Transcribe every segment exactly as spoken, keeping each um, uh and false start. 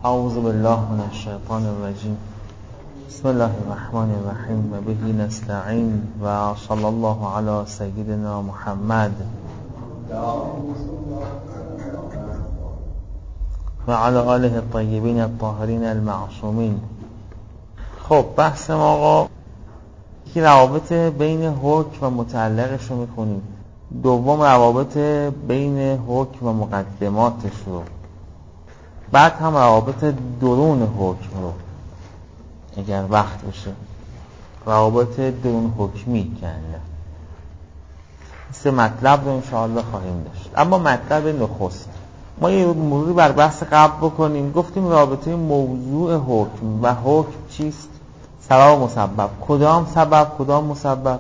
اعوذ بالله من الشیطان الرجیم. بسم الله الرحمن الرحیم و به نستعین و صلی الله علی سیدنا محمد و علی آله الطیبین الطاهرین المعصومین. خب بحث ما آقا یکی روابط بین حکم و متعلقش رو میخونیم، دوم روابط بین حکم و مقدماتش رو، بعد هم روابط درون حکم رو اگر وقت بشه، روابط درون حکمی کنه. سه مطلب رو انشاءالله خواهیم داشت. اما مطلب نخست ما یه مروری بر بحث قبل بکنیم. گفتیم رابطه موضوع حکم و حکم چیست؟ سبب و مسبب. کدام سبب کدام مسبب؟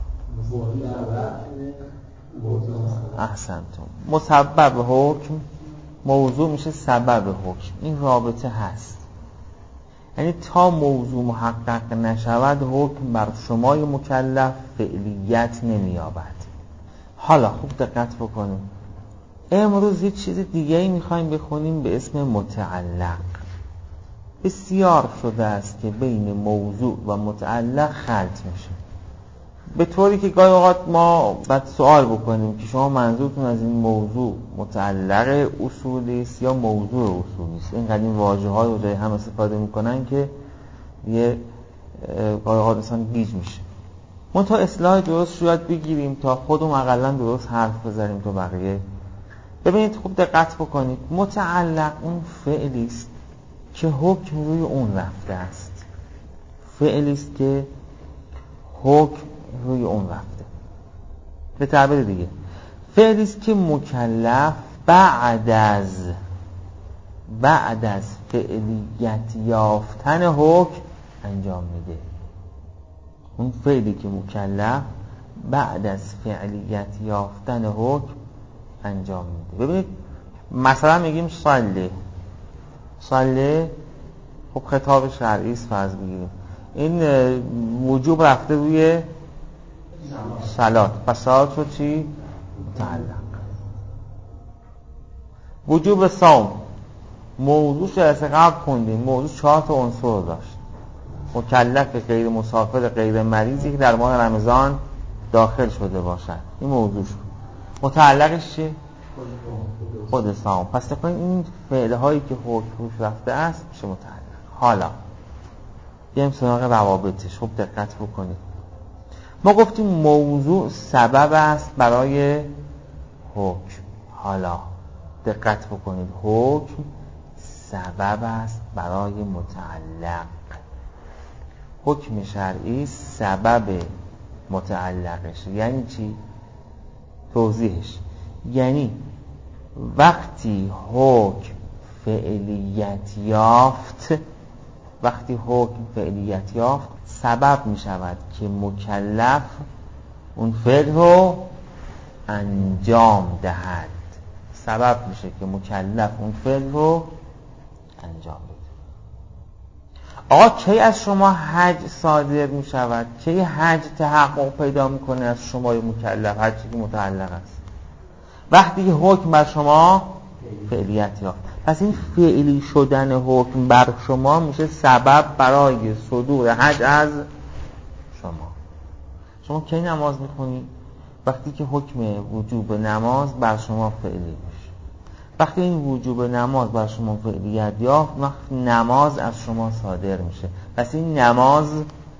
احسنتم. مسبب حکم موضوع میشه سبب حکم. این رابطه هست، یعنی تا موضوع محقق نشود حکم بر شمای مکلف فعلیت نمییابد. حالا خوب دقت بکنیم، امروز یه چیز دیگه‌ای میخوایم بخونیم به اسم متعلق. بسیار شده است که بین موضوع و متعلق خلط میشه، به طوری که گاهی اوقات ما باید سوال بکنیم که شما منظورتون از این موضوع متعلق اصولی است یا موضوع اصولی است. این قدیم واژه‌های رو جای هم استفاده میکنن که یه گاهی اوقات اصلا گیج میشه. ما تا اصلاح درست شاید بگیریم تا خودمون اقلا درست حرف بزنیم تا بقیه. ببینید خوب دقت بکنید، متعلق اون فعلی است که حکم روی اون رفته است. فعلی است که حکم روی اون رفته. به تعبیر دیگه فعلی است که مکلف بعد از بعد از فعلیت یافتن حکم انجام میده. اون فعلی که مکلف بعد از فعلیت یافتن حکم انجام میده. ببینید مثلا میگیم صلی، صلی خب خطاب شرعی است فرض بگیریم، این وجوب رفته روی صلات، پس صلات شد چی؟ متعلق. وجوب صوم موضوع جلسه قبل خوندیم، موضوع چهار تا عنصر داشت. مکلف غیر مسافر غیر مریضی که در ماه رمضان داخل شده باشد، این موضوع شد. متعلقش چیه؟ خود صوم. پس نکنید این فعله هایی که حکم روش رفته است میشه متعلق. حالا بیایم سراغ روابطش. خوب دقت بکنید، ما گفتیم موضوع سبب است برای حکم. حالا دقت بکنید، حکم سبب است برای متعلق. حکم شرعی سبب متعلقش. یعنی چی؟ توضیحش یعنی وقتی حکم فعلیت یافت وقتی حکم فعلیت یافت سبب می شود که مکلف اون فعل رو انجام دهد. سبب میشه که مکلف اون فعل رو انجام بده. آقا کی از شما حج صادر می شود؟ کی حج تحقق پیدا میکنه از شمای مکلف؟ حجی که متعلق است وقتی که حکم بر شما فعلیت یافت. پس این فعلی شدن حکم بر شما میشه سبب برای صدور حج از شما. شما کی نماز میخونی؟ وقتی که حکم وجوب نماز بر شما فعلی میشه. وقتی این وجوب نماز بر شما فعلیت یافت، وقت نماز از شما صادر میشه. پس این نماز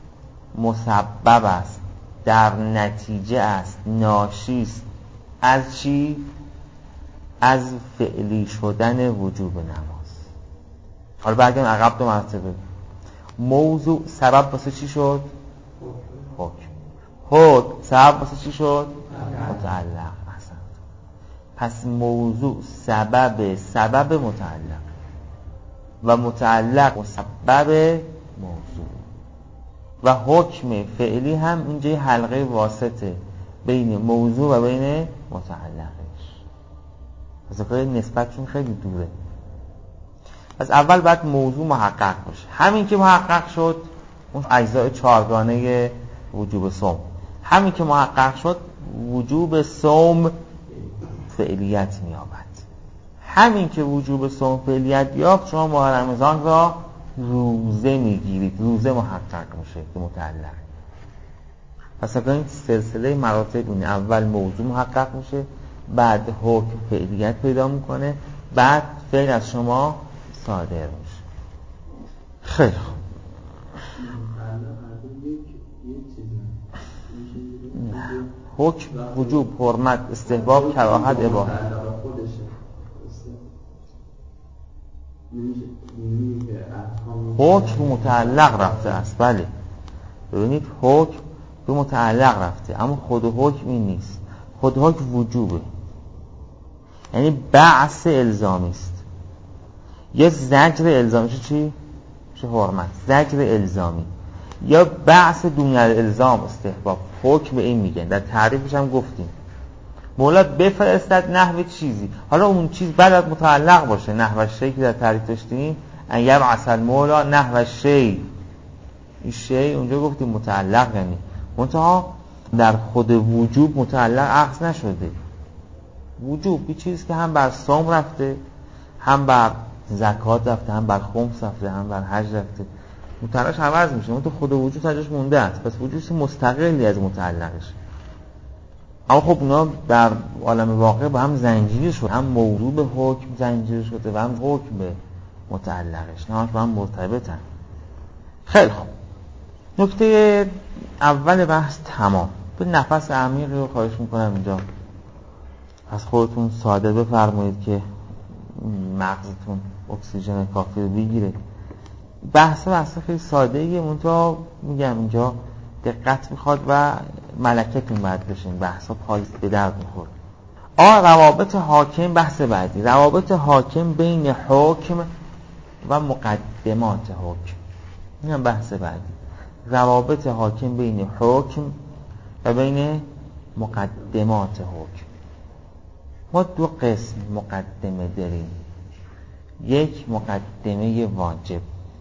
مسبب است، در نتیجه است، ناشی است از چی؟ از فعلی شدن وجوب نماز. حالا برگردیم عقب دو مرتبه. موضوع سبب واسه چی شد؟ حکم. حکم سبب واسه چی شد؟ متعلق. احسن. پس موضوع سبب سبب متعلق و متعلق مسبب موضوع و حکم فعلی هم اینجای حلقه واسطه بین موضوع و بین متعلقش. پس که نسبتشون خیلی دوره. پس اول باید موضوع محقق باشه. همین که محقق شد اون اجزای چهارگانه وجوب صوم، همین که محقق شد وجوب صوم فعلیت می‌یابد. همین که وجوب صوم فعلیت یافت شما ماه رمضان را روزه میگیرید، روزه محقق میشه که متعلق. پس اگر این سلسله مراتب اینه، اول موضوع محقق میشه، بعد حکم فعلیت پیدا میکنه، بعد فعل از شما صادر میشه. خیلی خوب. حکم وجوب، حرمت، استحباب، کراهت، اباحت. حکم متعلق رفته است. بله ببینید حکم به متعلق رفته، اما خود حکم این نیست. خود حکم وجوبه، یعنی بعث الزامی است. یا زجر الزامی چی؟ چه حرمت، زجر الزامی، یا بعث دون الالزام استحباب. حکم به این میگن، در تعریفش هم گفتیم مولا بفرستد نحو چیزی. حالا اون چیز بعد متعلق باشه، نحو شی که در تعریف داشتیم، ان یبعث المولا نحو شی، این شی اونجا گفتیم متعلق، یعنی منتها در خود وجوب متعلق اخذ نشده. وجوب این چیز که هم بر صوم رفته، هم بر زکات رفته، هم بر خمس رفته، هم بر حج رفته، متعلقش عوض میشه، منتها خود وجود تاجش مونده است. پس وجود مستقلی از متعلقش. اما خب اونا در عالم واقع با هم زنجیره شده، هم موضوع به حکم زنجیره شده و هم حکم به متعلقش، نه با هم مرتبطن. خیلی خوب. نکته اول بحث تمام. به نفس عمیقی رو خواهش میکنم اینجا از خودتون ساده بفرمایید که مغزتون اکسیژن کافی رو بگیره. بحث بحث خیلی ساده ایه، منتها میگم اینجا دقت میخواد و ملکتون باید بشین، بحثا پای به درد میخورد. آ روابط حاکم، بحث بعدی، روابط حاکم بین حکم و مقدمات حکم. این بحث بعدی، روابط حاکم بین حکم و بین مقدمات حکم. ما دو قسم مقدمه داریم. یک مقدمه واجب.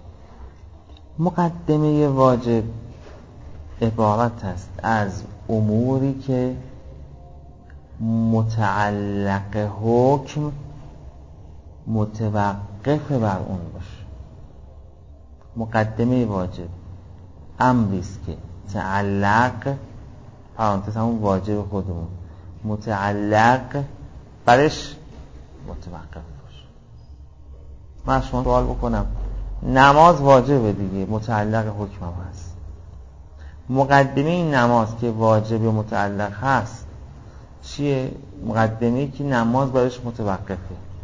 مقدمه واجب عبارت است از اموری که متعلق حکم متوقف بر اون باشه. مقدمه واجب امری است که تعلق، پرانتز همون واجب خودمون، متعلق برش متوقف باشه. من شما سوال بکنم، نماز واجبه دیگه، متعلق حکم هم هست. مقدمه این نماز که واجب و متعلق هست چیه؟ مقدمه‌ای که نماز برش متوقفه.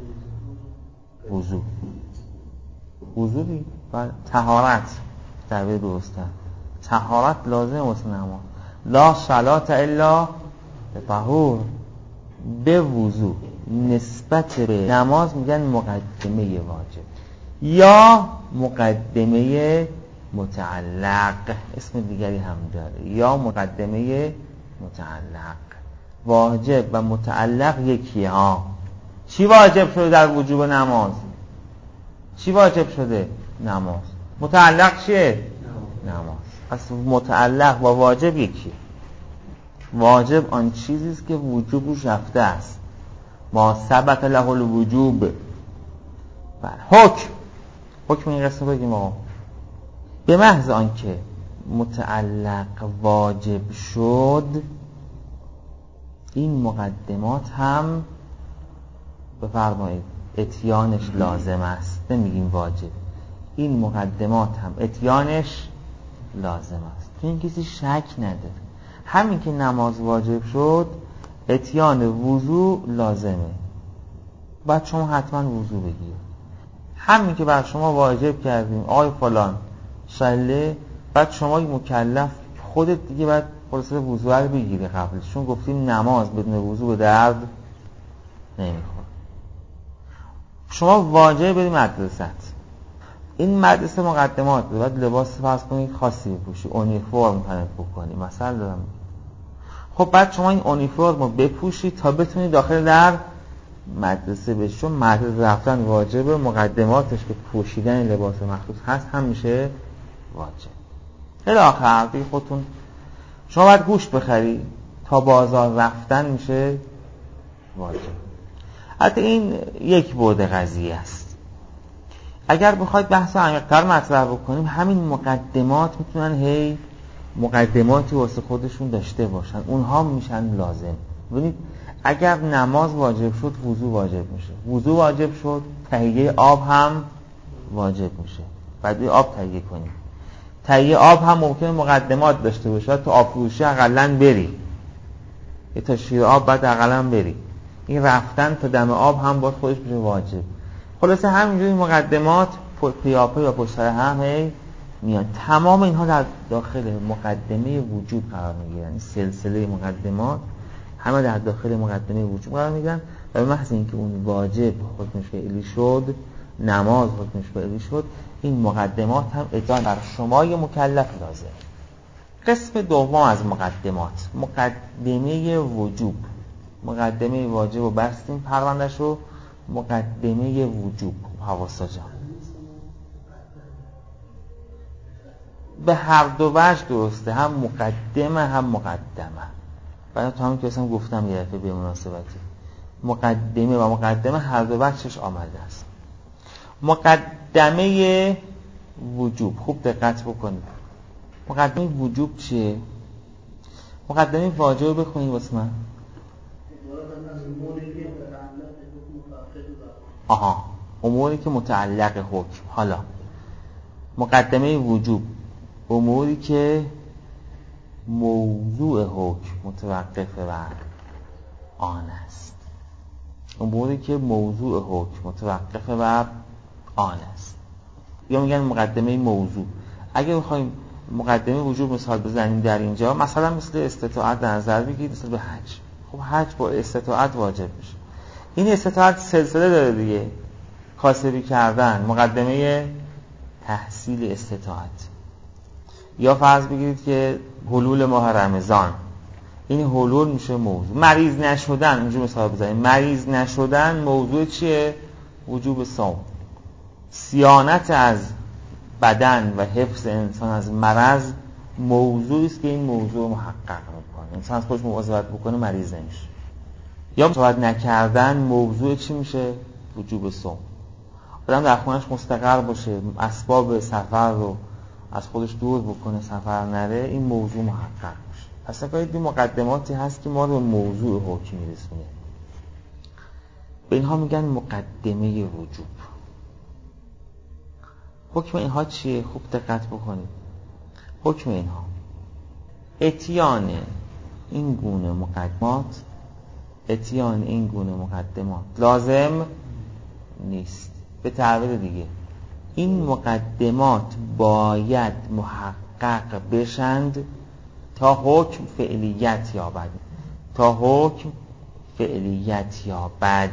وضو. وضو دیگه. طهارت در به درسته. طهارت لازم واسه نماز. لا صلات الا بطهور. به وضو نسبت به نماز میگن مقدمه واجب یا مقدمه متعلق، اسم دیگری هم داره، یا مقدمه متعلق. واجب و متعلق یکیه ها. چی واجب شده در وجوب نماز؟ چی واجب شده؟ نماز. متعلق چیه؟ نماز. پس متعلق با واجب یکیه. واجب آن چیزی است که وجوبش رفته است، ما ثبت له الوجوب. بر حکم، حکم این قسم بگیم آقا، به محض آنکه متعلق واجب شد این مقدمات هم بفرمایید اتیانش لازم است. نمیگیم واجب، این مقدمات هم اتیانش لازم است. تو این کسی شک نداره. همین که نماز واجب شد اتیان وضو لازمه، بعد شما حتما وضو بگیر. همین که بر شما واجب کردیم آی فلان صلی، بعد شما مکلف خودت دیگه بعد خلاصه وضو رو بگیری قبلش، چون گفتیم نماز بدون وضو به درد نمیخوره. شما واجب برید مدرسه، این مدرسه مقدمات داره، بعد لباس فرض کنید خاصی بپوشی، اونیفرم تنت بکنی مثلا دارم. خب بعد شما این اونیفرم رو بپوشی تا بتونی داخل در مدرسه بشی، چون مدرسه رفتن واجبه، مقدماتش که پوشیدن لباس مخصوص هست هم میشه واجب. الی آخر دیگه خودتون شما باید گوشت بخری تا بازار رفتن میشه واجب. حتی این یک بعد قضیه است. اگر بخواید بحث عمیق‌تر مطرح بکنیم، همین مقدمات میتونن هی مقدماتی واسه خودشون داشته باشن، اونها میشن لازم. ببینید اگر نماز واجب شد وضو واجب میشه، وضو واجب شد تهیه آب هم واجب میشه، بعد آب تهیه کنیم. تهیه آب هم ممکنه مقدمات داشته باشه، تو آب فروشی حداقل بری، یه تا شیر آب بعد حداقل بری، این رفتن تا دم آب هم باید خودش بشه واجب. خلاصه همینجوری مقدمات پیاپی و پشت سر هم هی میان. تمام اینها در داخل مقدمه وجوب قرار میگیرن. این سلسله مقدمات همه در داخل مقدمه وجوب قرار میگیرن و به محض اینکه اون واجب حکمش فعلی شد، نماز حکمش فعلی شد، این مقدمات هم اجرا بر شمای مکلف لازم. قسم دوم از مقدمات، مقدمه وجوب. مقدمه واجب رو بستیم پروندهش رو، مقدمه وجوب. حواسا جان به هر دو وجه درسته، هم مقدمه هم مقدمه. بعد تا همین که اصلا گفتم یه دفعه به مناسبتی مقدمه و مقدمه هر دو وجهش آمده است. مقدمه وجوب، خوب دقت بکنید. مقدمه وجوب چیه؟ مقدمه واجب بخونید واسه من. آها، اموری که متعلق حکم. حالا مقدمه وجوب اموری که موضوع حکم متوقف بر آن است. اموری که موضوع حکم متوقف بر آن است یا میگن مقدمه موضوع. اگه بخوایم مقدمه وجوب مثال بزنیم در اینجا، مثلا مثل استطاعت در نظر بگیرید، مثل به حج. خب حج با استطاعت واجب میشه. این استطاعت سلسله داره دیگه، کاسبی کردن، مقدمه تحصیل استطاعت. یا فرض بگیرید که حلول ماه رمضان، این حلول میشه موضوع. مریض نشدن، اینجور مثال بزنیم، مریض نشدن موضوع چیه؟ وجوب صوم. صیانت از بدن و حفظ انسان از مرض موضوعی است که این موضوع محقق میکنه. انسان از خودش مواظبت بکنه مریض نمیشه. یا مواظبت نکردن موضوع چی میشه؟ وجوب صوم. آدم در خونش مستقر باشه، اسباب سفر رو از خودش دور بکنه، سفر نره، این موضوع محقق میشه. پس نکنید این مقدماتی هست که ما رو به موضوع حکم میرسونه. به اینها میگن مقدمه وجوب. حکم اینها چیه؟ خوب دقت بکنید. حکم اینها اتیان این گونه مقدمات اتیان این گونه مقدمات لازم نیست. به تعبیر دیگه این مقدمات باید محقق بشند تا حکم فعلیت یابد. تا حکم فعلیت یابد.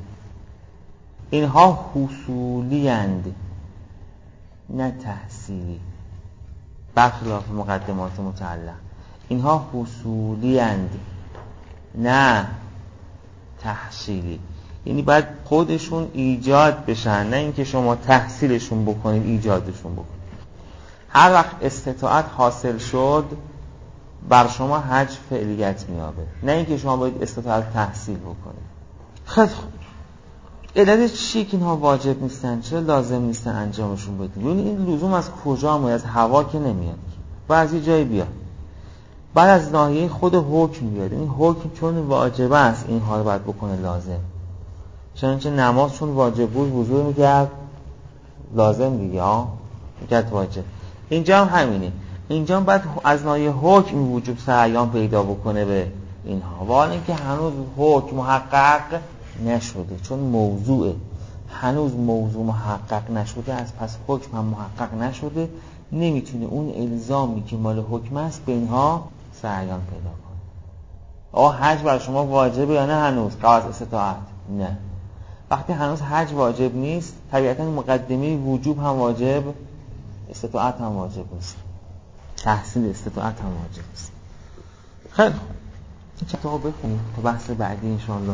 اینها حصولی اند نه تحصیلی، برخلاف مقدمات متعلق. اینها حصولی اند نه تحصیلی، یعنی باید خودشون ایجاد بشن، نه اینکه شما تحصیلشون بکنید، ایجادشون بکنید. هر وقت استطاعت حاصل شد بر شما حج فعلیت میابه، نه اینکه شما باید استطاعت تحصیل بکنید. خیلی خوب، علت چیه که اینها واجب نیستن؟ چرا لازم نیستن انجامشون بدید؟ ببینید این لزوم از کجا میاد؟ از هوا که نمیاد، بعضی جایی بیاد، بعد از ناحیه خود حکم بیاد. این حکم چون واجب است اینها رو باید بکنه لازم. چنانچه نماز چون واجب بود وضو میکرد لازم دیگه، ها میکرد واجب. اینجا هم همینه، اینجا هم باید از ناحیه حکم وجوب سرایان پیدا بکنه به اینها، ولی اینکه هنوز حکم محقق نشده، چون موضوع هنوز موضوع محقق نشده از پس حکم هم محقق نشده، نمیتونه اون الزامی که مال حکم است به اینها سرایان پیدا کنه. آه حج بر شما واجبه یا نه؟ هنوز قواعد استطاعت نه. وقتی هنوز حج واجب نیست، طبیعتاً مقدمه وجوب هم واجب، استطاعت هم واجب نیست، تحصیل استطاعت هم واجب نیست. خیلی خوب، این چطور ها بخونیم تا بحث بعدی انشاءالله.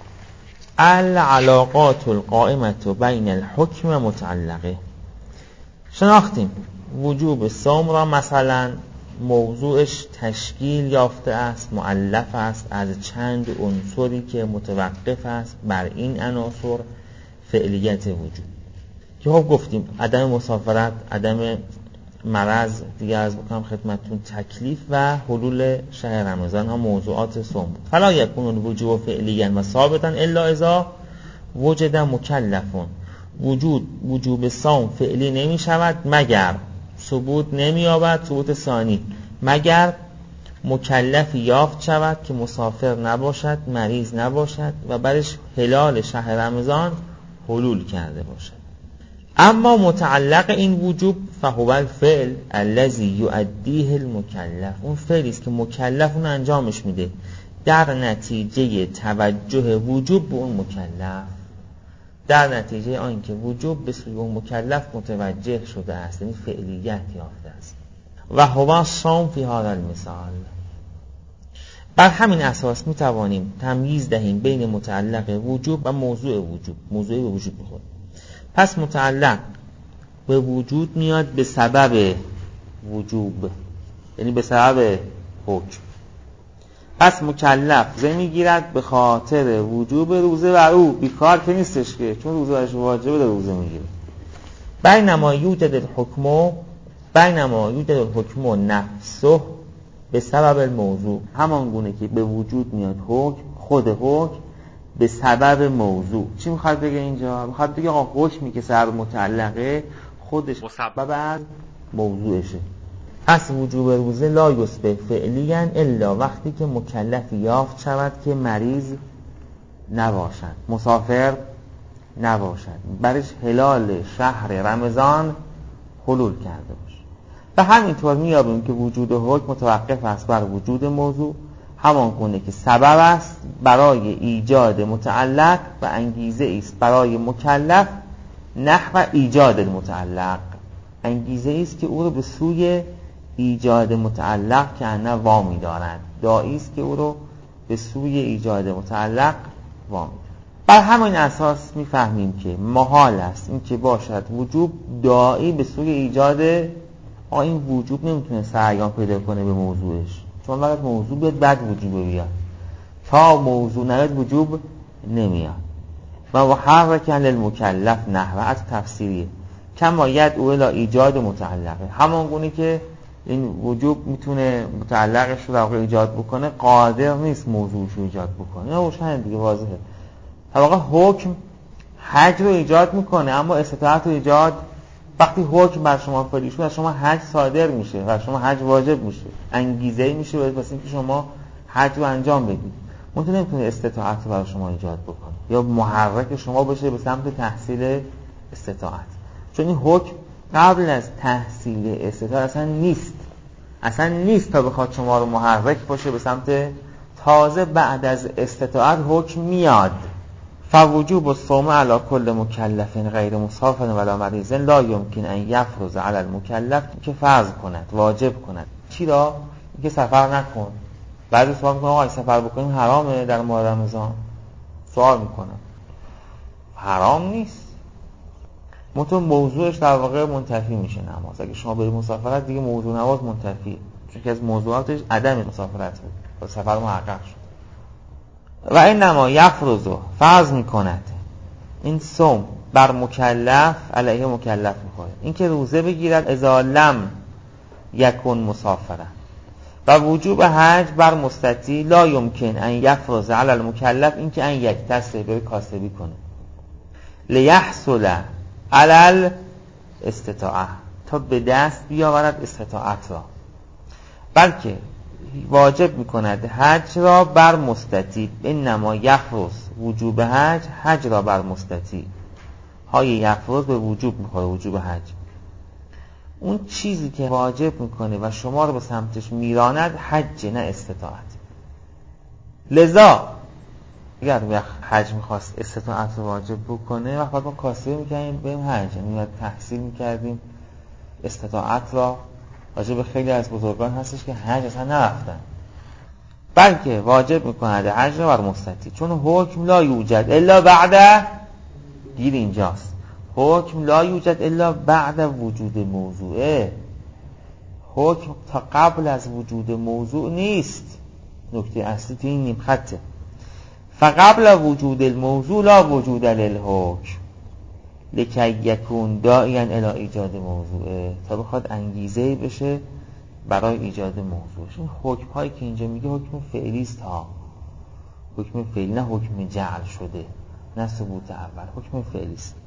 العلاقات القائمة بین الحکم متعلقه. شناختیم وجوب صوم را مثلا موضوعش تشکیل یافته است، مؤلف است از چند عنصری که متوقف است بر این عناصر فعلیت وجود که خب گفتیم عدم مسافرت، عدم مرض، دیگه از بکنم خدمتون تکلیف و حلول شهر رمضان ها موضوعات صوم بود. فلا یکون الوجوب فعلیا و ثابتا الا اذا وجد مکلفون. وجود وجوب صوم فعلی نمی شود مگر ثبوت نمی یابد، ثبوت ثانی مگر مکلفی یافت شود که مسافر نباشد، مریض نباشد و برش هلال شهر رمضان حلول کرده باشد. اما متعلق این وجوب فهو الفعل الذي يؤديه المكلف، اون فعلی است که مکلف اون انجامش میده در نتیجه توجه وجوب به اون مکلف، در نتیجه آن که وجوب به سوی اون مکلف متوجه شده است، یعنی فعلیت یافته است. و هو الصوم فی هذا المثال. بر همین اساس می توانیم تمییز دهیم بین متعلق وجوب و موضوع وجوب. موضوع به وجوب بخورد. پس متعلق به وجود میاد به سبب وجوب، یعنی به سبب حکم. پس مکلف روزه میگیرد به خاطر وجوب روزه و او بیکار که نیستش که، چون روزه برش واجبه در روزه میگیره. بینما یوجد الحکم بینما یوجد الحکم نفسه به سبب الموضوع، همان گونه که به وجود میاد حکم، خود حکم به سبب موضوع. چی میخواد بگه اینجا؟ میخواد بگه آقا حکمی که سبب متعلقه خودش مسبب از موضوعشه. پس وجوب روزه لا یثبت فعلیا الا وقتی که مکلف یافت شود که مریض نباشد، مسافر نباشد، برش هلال شهر رمضان حلول کرده باشه. و همینطور میابیم که وجود حکم متوقف است بر وجود موضوع، همان گونه که سبب است برای ایجاد متعلق و انگیزه است برای مکلف نحو ایجاد المتعلق، انگیزه است که او رو به سوی ایجاد متعلق که انا وامی دارد، داعی است که او رو به سوی ایجاد متعلق وامی دارد. بر همین اساس میفهمیم که محال است این که باشد وجوب داعی به سوی ایجاد، این وجوب نمیتونه سرگام پیدا کنه به موضوعش، چون وقت موضوع بیاد بعد وجوب بیاد، تا موضوع نیاد وجوب نمیاد. و محرک للمکلف نحو از تفسیریه کما یدعو الی ایجاد متعلقه، همون گونه که این وجوب میتونه متعلقش رو واقع ایجاد بکنه، قادر نیست موضوعش رو ایجاد بکنه. نه روشن دیگه، واضحه. در واقع حکم حج رو ایجاد میکنه اما استطاعت رو ایجاد، وقتی حکم بر شما فعلی شد از شما حج صادر میشه و شما حج واجب میشه، انگیزه میشه واسه اینکه شما حج رو انجام بدید. اون نمیتونه استطاعت رو برای شما ایجاد بکنه یا محرک شما بشه به سمت تحصیل استطاعت، چون این حکم قبل از تحصیل استطاعت اصلا نیست، اصلا نیست تا بخواد شما رو محرک باشه به سمت، تازه بعد از استطاعت حکم میاد. فوجوب الصوم علی کل مکلف غیر مسافر ولا مریض لا یمکن ان یفرض علی المکلف، که فرض کند، واجب کند. چی را؟ اینکه سفر نکن. بعضی سوال میکنن آقا سفر بکنیم حرامه در ماه رمضان؟ سوال میکنم حرام نیست، منتها موضوعش در واقع منتفی میشه نماز. اگه شما برید مسافرت دیگه موضوع نماز منتفیه، چون که از موضوعاتش عدم مسافرت بود و سفر محقق شد. و این نما یفرضو فرض میکند این صوم بر مکلف، علیه مکلف میکنه این که روزه بگیرد اذا لم یکن مسافرن، و وجوب حج بر مستطیع لا یمکن ان یفرض علی المکلف، این که ان یکتسب بره کاسبی کنه، لیحصل علی الاستطاعه تا به دست بیاورد استطاعت را، بلکه واجب میکند حج را بر مستطیع. انما یفرض وجوب حج، حج را بر مستطیع. های یفرض به وجوب میخوره، وجوب حج اون چیزی که واجب میکنه و شما رو به سمتش میراند حج، نه استطاعت. لذا اگر حج میخواست استطاعت رو واجب بکنه وقت ما کاسبه میکنیم بریم حج، یعنی تحصیل میکردیم استطاعت را. واجب خیلی از بزرگان هستش که حج اصلا نرفتن، بلکه واجب میکنه حج را بر مستطیع، چون حکم لا یوجد الا بعد، گیر اینجاست، حکم لا یوجد الا بعد وجود موضوعه. حکم تا قبل از وجود موضوع نیست. نکته اصلی تو این نیم خطه. فقبل وجود الموضوع لا وجود للحکم لکی یکون داعیا الی ایجاد موضوعه، تا بخواد انگیزه بشه برای ایجاد موضوعش. این حکم هایی که اینجا میگه حکم فعلی است ها، حکم فعلی، نه حکم جعل شده، نه ثبوت اول، حکم فعلی است.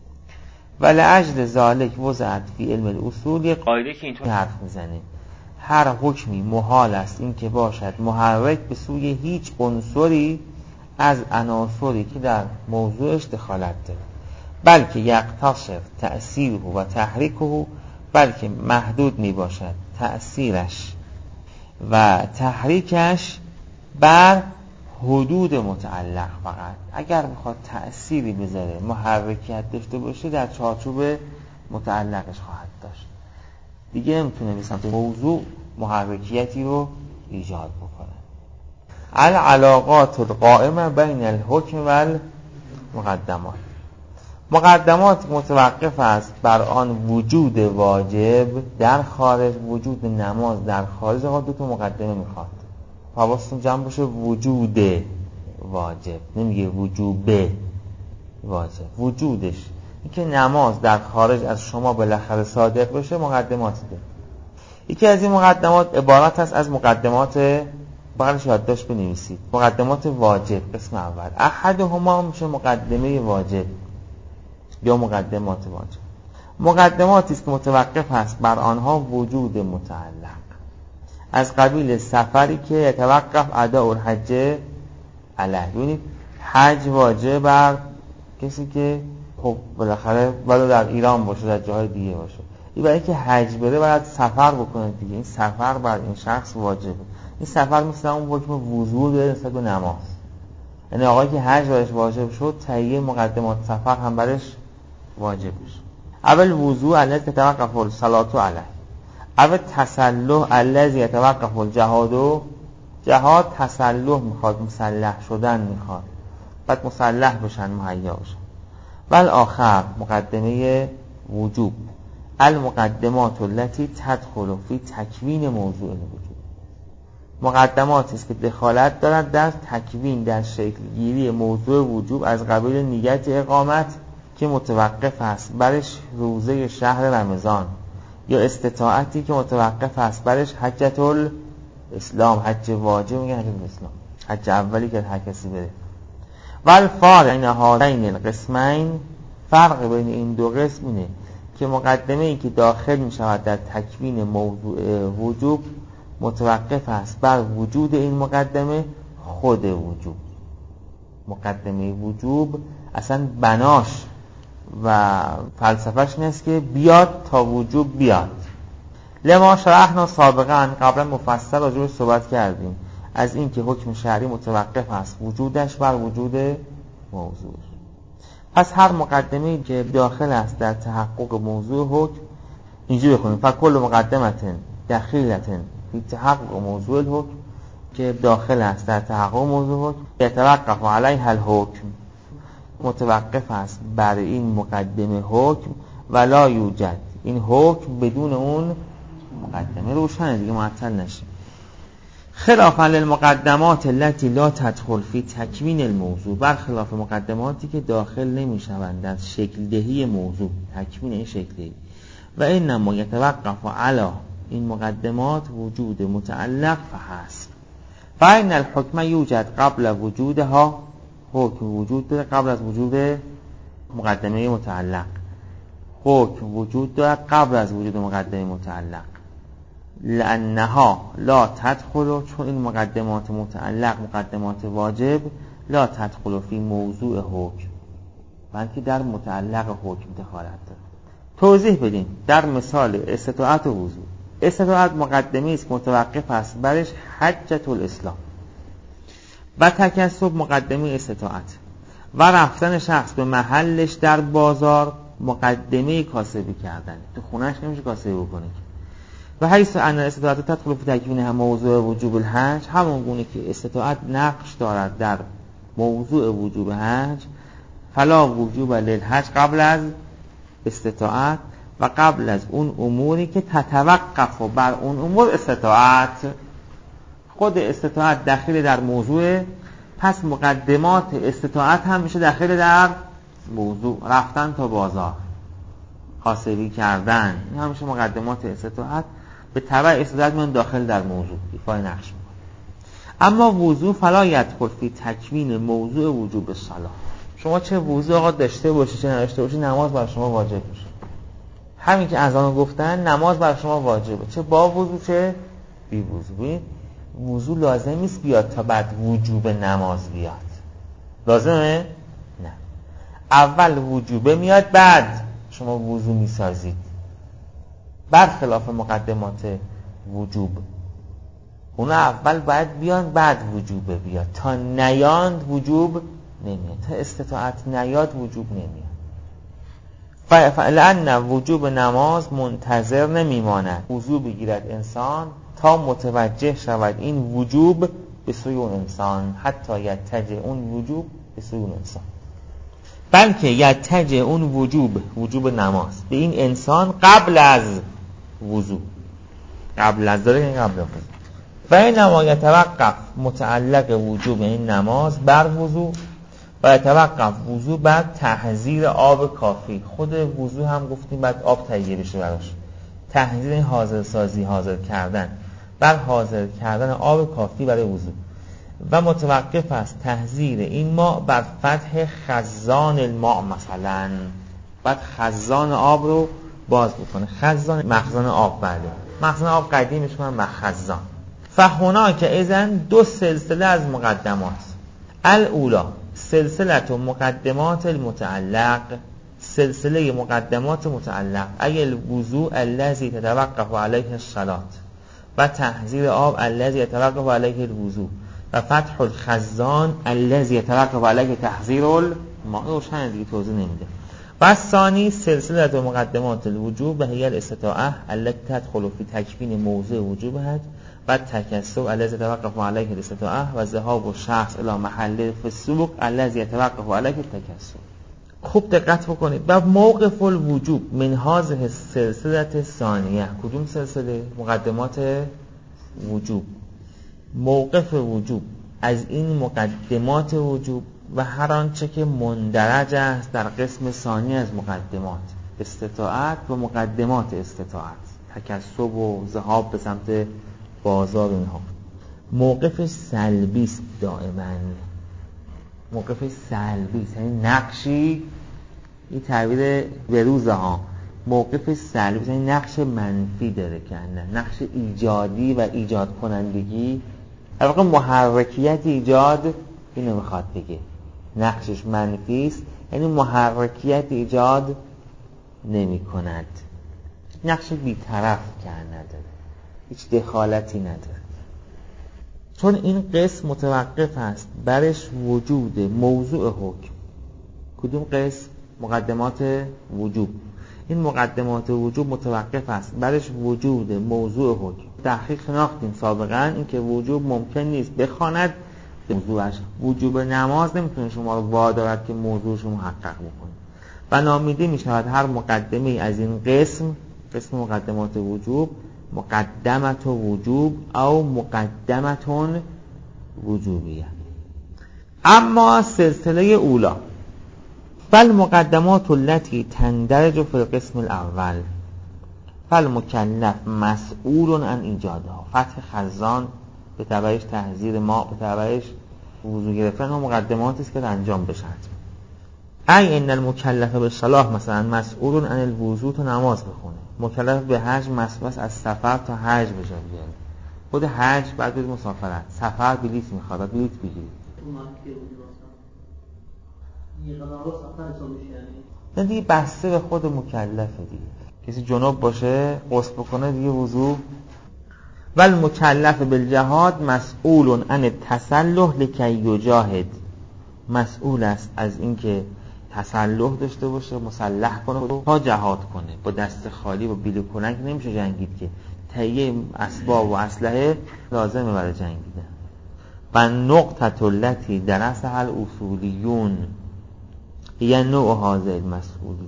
ولأجل ذالک وضعت فی علم الاصول، یه قاعده که اینطور حرف میزنه هر حکمی محال است این که باشد محرک به سوی هیچ عنصری از عناصری که در موضوعش دخالت داره، بلکه یقتصر تأثیره و تحریکه، بلکه محدود می باشد تأثیرش و تحریکش بر حدود متعلق. فقط اگر بخواد تأثیری بذاره، محرکیت داشته باشه، در چارچوب متعلقش خواهد داشت، دیگه نمیتونه به سمت موضوع محرکیتی رو ایجاد بکنه. العلاقات القائمه بین الحکم و المقدمات، مقدمات متوقف است بر آن وجود واجب در خارج، وجود نماز در خارج. آقا دو تا مقدمه میخواد، حواستون جمع باشه، وجود واجب، نمیگه وجوب واجب، وجودش. اینکه نماز در خارج از شما بالاخره صادق بشه مقدماتی ده. یکی از این مقدمات عبارت است از مقدمات، بغلش یادداشت بنویسید، مقدمات واجب. قسم اول احدهما میشه مقدمه واجب یا مقدمات واجب. مقدماتی است که متوقف است بر آنها وجود متعلق، از قبیل سفری که یتوقف اداء الحج علیه. ببینید حج واجب بر کسی که خب بالاخره ولو در ایران باشه، در جاهای دیگه باشه، این برای اینکه حج بره باید سفر بکنه دیگه. این سفر بر این شخص واجبه. این سفر مثل اون حکم وضو داره نسبت به نماز. یعنی آقایی که حج برش واجب شد، تهیه مقدمات سفر هم برش واجب بشه. اول وضو الذی یتوقف الصلاة علیه، اول تسلح الذی یتوقف الجهاد. جهاد تسلح میخواد، مسلح شدن میخواد، بعد مسلح بشن، مهیا بشن. بل آخر مقدمه وجوب المقدمات التي تدخل فی تکوین موضوع الوجوب، مقدماتی است که دخالت دارد در تکوین، در شکل گیری موضوع وجوب، از قبیل نیت اقامت که متوقف است برش روزه شهر رمضان، یا استطاعتی که متوقف است برش حجت الاسلام، حج واجب میگن حجت الاسلام، حج اولی که هر کسی بره. والفارق بین هذین القسمین، فرق بین این دو قسم اینه که مقدمه ای که داخل می شود در تکوین موضوع وجوب متوقف است بر وجود این مقدمه خود وجوب. مقدمه وجوب اصلا بناش و فلسفهش نیست که بیاد تا وجوب بیاد. لما شرحنا سابقا، قبلا مفصل راجع به صحبت کردیم از این که حکم شرعی متوقف است وجودش بر وجود موضوع. پس هر مقدمه‌ای که داخل است در تحقق موضوع حکم، اینجا بخونیم فکل مقدمت دخیلت فی تحقق موضوع الحکم، که داخل است در تحقق موضوع حکم، یتوقف علیها الحکم، متوقف است بر این مقدمه حکم، ولا یوجد، این حکم بدون اون مقدمه. روشنه دیگه، معطل نشیم. خلافا للمقدمات التي لا تدخل فی تکوین الموضوع، برخلاف مقدماتی که داخل نمی شوند در شکل دهی موضوع، تکوین این شکل دهی. و انما یتوقف علی این مقدمات وجود متعلق فحسب. فإن الحکم یوجد قبل وجودها، حکم وجود داره قبل از وجود مقدمه متعلق، حکم وجود داره قبل از وجود مقدمه متعلق. لأنها لا تدخل، چون این مقدمات متعلق، مقدمات واجب، لا تدخل فی موضوع حکم، بلکه در متعلق حکم دخالت داره. توضیح بدیم در مثال استطاعت و وضو. استطاعت مقدمه است متوقف است برش حجت الاسلام، و تکسب مقدمه استطاعت، و رفتن شخص به محلش در بازار مقدمه کاسبی کردن. تو خونهش نمیشه کاسبی بکنه. و حیث ان استطاعت تدخل فی تکوین هم موضوع وجوب الحج، همون گونه که استطاعت نقش دارد در موضوع وجوب حج، فلا وجوب للحج قبل از استطاعت، و قبل از اون اموری که تتوقف و بر اون امور استطاعت. خود استطاعت داخل در موضوع، پس مقدمات استطاعت هم میشه داخل در موضوع. رفتن تا بازار، کاسبی کردن، این همیشه مقدمات استطاعت به تبع استطاعت من داخل در موضوع ایفای نقش میکنه. اما وضو فلا یدخل فی تکوین موضوع وجوب الصلاة. شما چه وضو آقا داشته باشی چه نداشته باشی نماز بر شما واجب میشه. همین که اذان گفتن نماز بر شما واجبه، چه با وضو چه بی وضو. وضو لازم نیست بیاد تا بعد وجوب نماز بیاد. لازمه؟ نه. اول وجوبه میاد بعد شما وضو میسازید. برخلاف مقدمات وجوب، اون اول باید بیان بعد وجوبه بیاد. تا نیاند وجوب نمیاد، تا استطاعت نیاد وجوب نمیاد. فلان وجوب نماز منتظر نمیماند. وضو بگیرد انسان تا متوجه شود این وجوب به سوی اون انسان، حتی یتجه اون وجوب به سوی اون انسان، بلکه یتجه اون وجوب وجوب نماز به این انسان قبل از وضو. قبل از داره که قبل از وضو. و این نما یتوقف متعلق وجوب این نماز بر وضو و یتوقف وضو بر تحضیر آب کافی. خود وضو هم گفتیم بعد آب تهیه بشه براش. تحضیر این حاضر سازی، حاضر کردن بر حاضر کردن آب کافی برای وضو. و متوقف است تحضیر این ماء بر فتح خزان الماء. مثلا بعد خزان آب رو باز بکنه. خزان مخزن آب، بله مخزن آب قدیمش کنن مخزن. فهونا که اذن دو سلسله از مقدمات. الاولا سلسله مقدمات المتعلق، سلسله مقدمات متعلق ای الوضوء الذی تتوقف علیه الصلاة و تحضیر آب الذی یتوقف علیه الوضوء و فتح الخزان الذی یتوقف علیه تحضیر الماء. روشن دیگه توضیح نمیده. و ثانی سلسله مقدمات الوجوب و هی الاستطاعه التي تدخل فی تکوین موضوع وجوب حج و تکسب الذی یتوقف علیه الاستطاعه و ذهاب الشخص الی محل فسوق الذی یتوقف علیه التکسب. خوب دقت بکنید. و موقف الوجوب من هذه السلسله ثانیه. کدوم سلسله؟ مقدمات وجوب. موقف وجوب از این مقدمات وجوب و هر آنچه که مندرج است در قسم ثانی از مقدمات استطاعت و مقدمات استطاعت، تکسب و ذهاب به سمت بازار اینها. موقف سلبی است دائما. موقف سلبی است، یعنی نقشی، این تعبیر بروزه ها، موقف سلبی یعنی نقش منفی داره که نه نقش ایجادی و ایجاد کنندگی. در واقع محرکیت ایجاد اینو میخواد بگه. نقشش منفی است، یعنی محرکیت ایجاد نمی کند. نقش بی‌طرف که نداره، هیچ دخالتی نداره. چون این قسم متوقف است برش وجود موضوع حکم. کدوم قسم؟ مقدمات وجوب. این مقدمات وجوب متوقف است برش وجود موضوع حکم. تحقیق شناختیم سابقا این که وجوب ممکن نیست بخواند موضوعش. وجوب نماز نمیتونه شما رو وادارد که موضوعش رو محقق بکنید و نامیده میشود هر مقدمه از این قسم، قسم مقدمات وجوب، مقدمت وجوب او مقدمتون وجوبیه. اما سلسله اولا فالمقدمات التي تندرج في القسم الاول فالمکلف مسئول عن ایجادها. فتح خزان به تبعش تحضیر ما، به تبعش وضو گرفتن و مقدماتی است که انجام بشه. ای ان المکلف بالصلاة مثلا مسئول عن الوضو تا نماز بخونه. مکلف به حج مسئول از سفر تا حج بشه بیاره. خود حج بعد به مسافرت، سفر بلیط میخواد، بلیط بگیرید. نه دیگه بسته به خود مکلفه دیگه. کسی جنوب باشه غسل بکنه دیگه وضو. ول مکلف بالجهاد مسئول عن التسلح لکی یجاهد. مسئول است از اینکه تسلح داشته باشه، مسلح کنه تا جهاد کنه. با دست خالی با بیل کلنگ نمیشه جنگید که. تهیه اسباب و اسلحه لازمه برای جنگیدن. و نقطه التي درسها الاصولیون هي نوع هذه المسئولیه.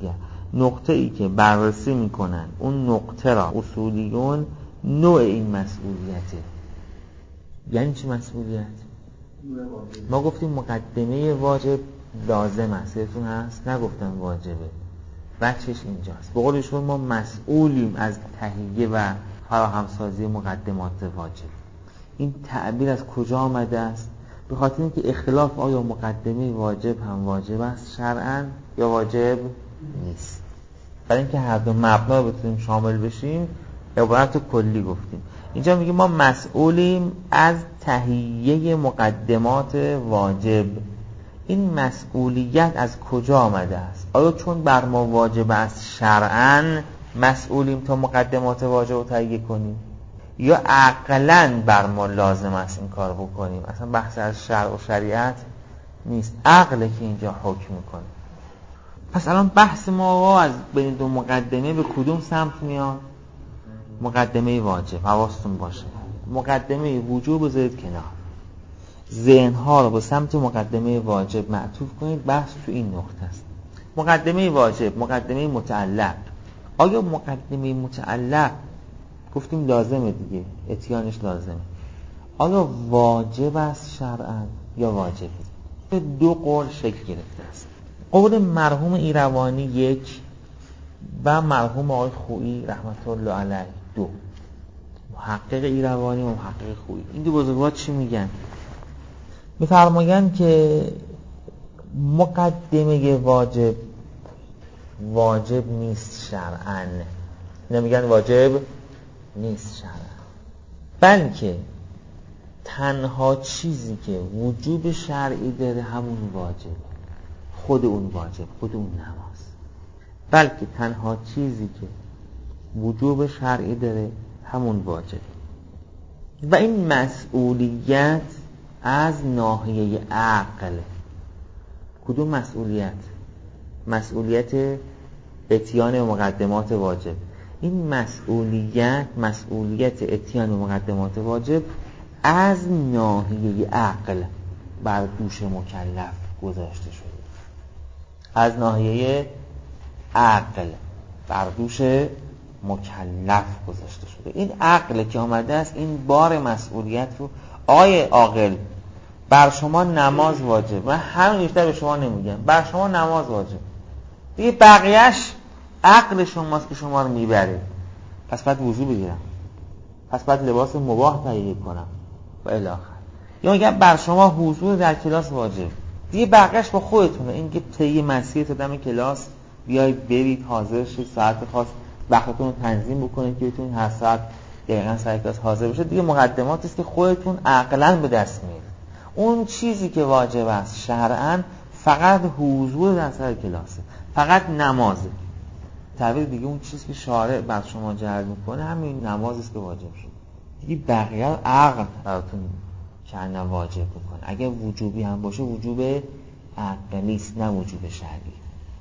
نقطه ای که بررسی میکنن اون نقطه را اصولیون نوع این مسئولیته. یعنی چی مسئولیت؟ ما گفتیم مقدمه واجب لازم است، یادتون هست؟ نگفتم واجبه. بچش اینجاست. به قول شما ما مسئولیم از تهیه و فراهمسازی مقدمات واجب. این تعبیر از کجا آمده است؟ به خاطر اینکه اختلاف آیا مقدمه واجب هم واجب است شرعاً یا واجب نیست. برای اینکه هر دو مبنا بتونیم شامل بشیم عبارت کلی گفتیم. اینجا میگه ما مسئولیم از تهیه مقدمات واجب. این مسئولیت از کجا آمده است؟ آیا چون بر ما واجب است شرعاً مسئولیم تا مقدمات واجب رو تهیه کنیم، یا عقلاً بر ما لازم است این کار بکنیم؟ اصلا بحث از شرع و شریعت نیست، عقله که اینجا حکم میکنه. پس الان بحث ما از بین دو مقدمه به کدوم سمت میاد؟ مقدمه واجب. حواستون باشه مقدمه وجوب بذارید کنار، ذهن‌ها رو به سمت مقدمه واجب معطوف کنید. بحث تو این نقطه است. مقدمه واجب، مقدمه متعلق. آیا مقدمه متعلق گفتیم لازمه دیگه، اتیانش لازمه، آیا واجب است شرعاً یا واجبی؟ به دو قول شکل گرفته است. قول مرحوم ایروانی یک و مرحوم آقای خویی رحمت الله علیه دو. محقق ایروانی و محقق خویی، این دو بزرگوار چی میگن؟ میفرمایند که مقدمه واجب واجب نیست شرعاً. نمیگن واجب نیست شرعاً، بلکه تنها چیزی که وجوب شرعی داره همون واجب، خود اون واجب، خود اون نماز. بلکه تنها چیزی که وجوب شرعی داره همون واجب. و این مسئولیت از ناحیه عقل. کدوم مسئولیت؟ مسئولیت اتیان مقدمات واجب. این مسئولیت مسئولیت اتیان مقدمات واجب از ناحیه عقل بر دوش مکلف گذاشته شده. از ناحیه عقل بر دوش مکلف گذاشته شده. این عقل که آمده است این بار مسئولیت رو، آقای عاقل بر شما نماز واجب، من همین بیشتر به شما نمیگم، بر شما نماز واجب دیگه، بقیهش عقل شماست که شما رو میبره. پس باید وضو بگیرم، پس باید لباس مباح تهیه کنم و الی آخر. یا میگم بر شما حضور در کلاس واجب، دیگه بقیهش با خودتونه. این که طی مسیر تا دم کلاس بیایید برید، حاضر شید، ساعت خاص وقتتون رو تنظیم بکنید که بتونید هر ساعت دقیقاً سر کلاس حاضر بشید، دیگه مقدماتی است که خودتون عقلاً به دست میارید. اون چیزی که واجب است شرعاً فقط حضور در سر کلاسه، فقط نمازه. تعبیر دیگه اون چیزی که شارع بر شما جلب میکنه همین نماز است که واجب شد. دیگه بقیه عقل براتون کنه واجب بکنه. اگه وجوبی هم باشه وجوب عقلی است نه وجوب شرعی.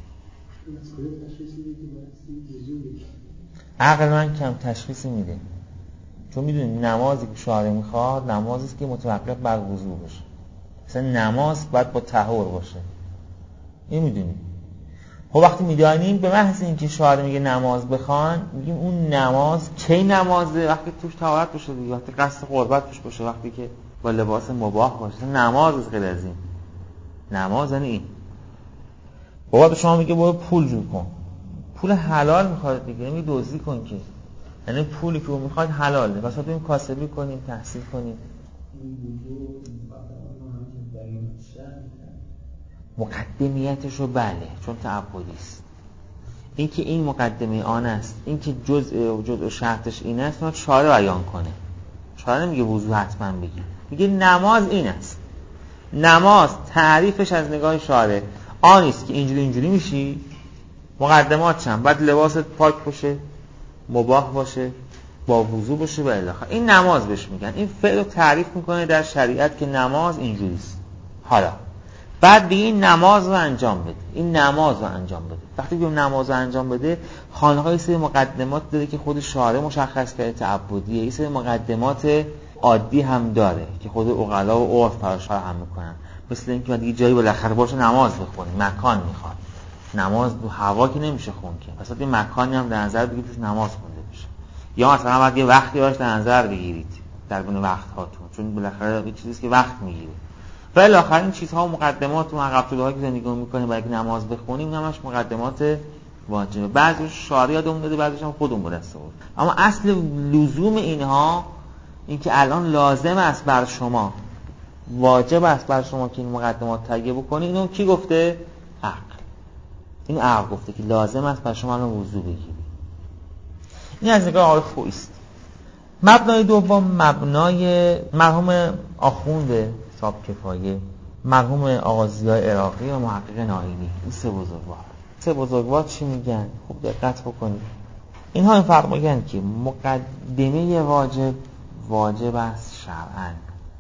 عقل من کم تشخیصی میده، چون میدونی نمازی که شارع میخواد نمازی است که متوقف بر وضو باشه. مثلا نماز باید با طهور باشه، این میدونی. خب وقتی میدانیم به محض اینکه شارع میگه نماز بخوان، میگیم اون نماز کی نمازه؟ وقتی توش طهارت باشه دیگه، وقتی قصد قربت توش باشه، وقتی که با لباس مباح باشه. نماز از غیر از این. نماز یعنی این. بابا به شما میگه برو پول جور کن، پول حلال میخواد دیگه، نمیگه دزدی کن که، یعنی پولی که میخواد حلاله، واسه بریم کاسبی کنیم، تحصیل کنیم. مقدمیتشو بله، چون تعبدی است. این که این مقدمه آن است، این که جزء جزء شرطش این است، ما شارع بیان کنه. شارع نمیگه وضو حتما بگی، میگه نماز این است. نماز تعریفش از نگاه شارع آن است که اینجوری اینجوری میشی، مقدمات چند، بعد لباست پاک باشه، مباح باشه، با وضو باشه و الی آخر. این نماز بهش میگن. این فعل رو تعریف میکنه در شریعت که نماز اینجوری است. حالا بعد دیگه این نماز رو انجام بده، این نماز رو انجام بده. وقتی بگیم نماز رو انجام بده، خانه‌ها یه سری مقدمات داره که خود شارع مشخص کرده تعبدیه، یه سری مقدمات عادی هم داره که خود عقلا و عرف براش فراهم میکنن. مثل اینکه دیگه جایی بالاخره باشه نماز بخونی، مکان میخواد. نماز تو هوا که نمیشه خون که، پس این مکانی هم در نظر بگیرید توش نماز خونده بشه، یا مثلا باید یه وقتی باش در نظر بگیرید در بین وقت هاتون، چون بالاخره یه چیزیست که وقت میگیره. و الی آخر این چیزها مقدمات و عقب شده‌هایی که زندگی می‌کنیم برای نماز بخونیم همش مقدمات واجبه. بعضیش شارع یادمون داده، بعضیش هم خودمون به دست آوردیم. اما اصل لزوم اینها این که الان لازم است بر شما، واجب است بر شما که این مقدمات تهیه بکنید. اینو کی گفته؟ عقل. این عقل گفته که لازم است بر شما الان وضو بگیرید. این از نگاه آقای خویی است. مبنای دوم مبنای مرحوم آخوند صاحب کفایه، مرحوم آقا ضیا عراقی و محقق نائینی. این سه بزرگوار سه بزرگوار چی میگن؟ خوب دقت بکنید. اینها این فرق میگن که مقدمه واجب واجب است شرعاً.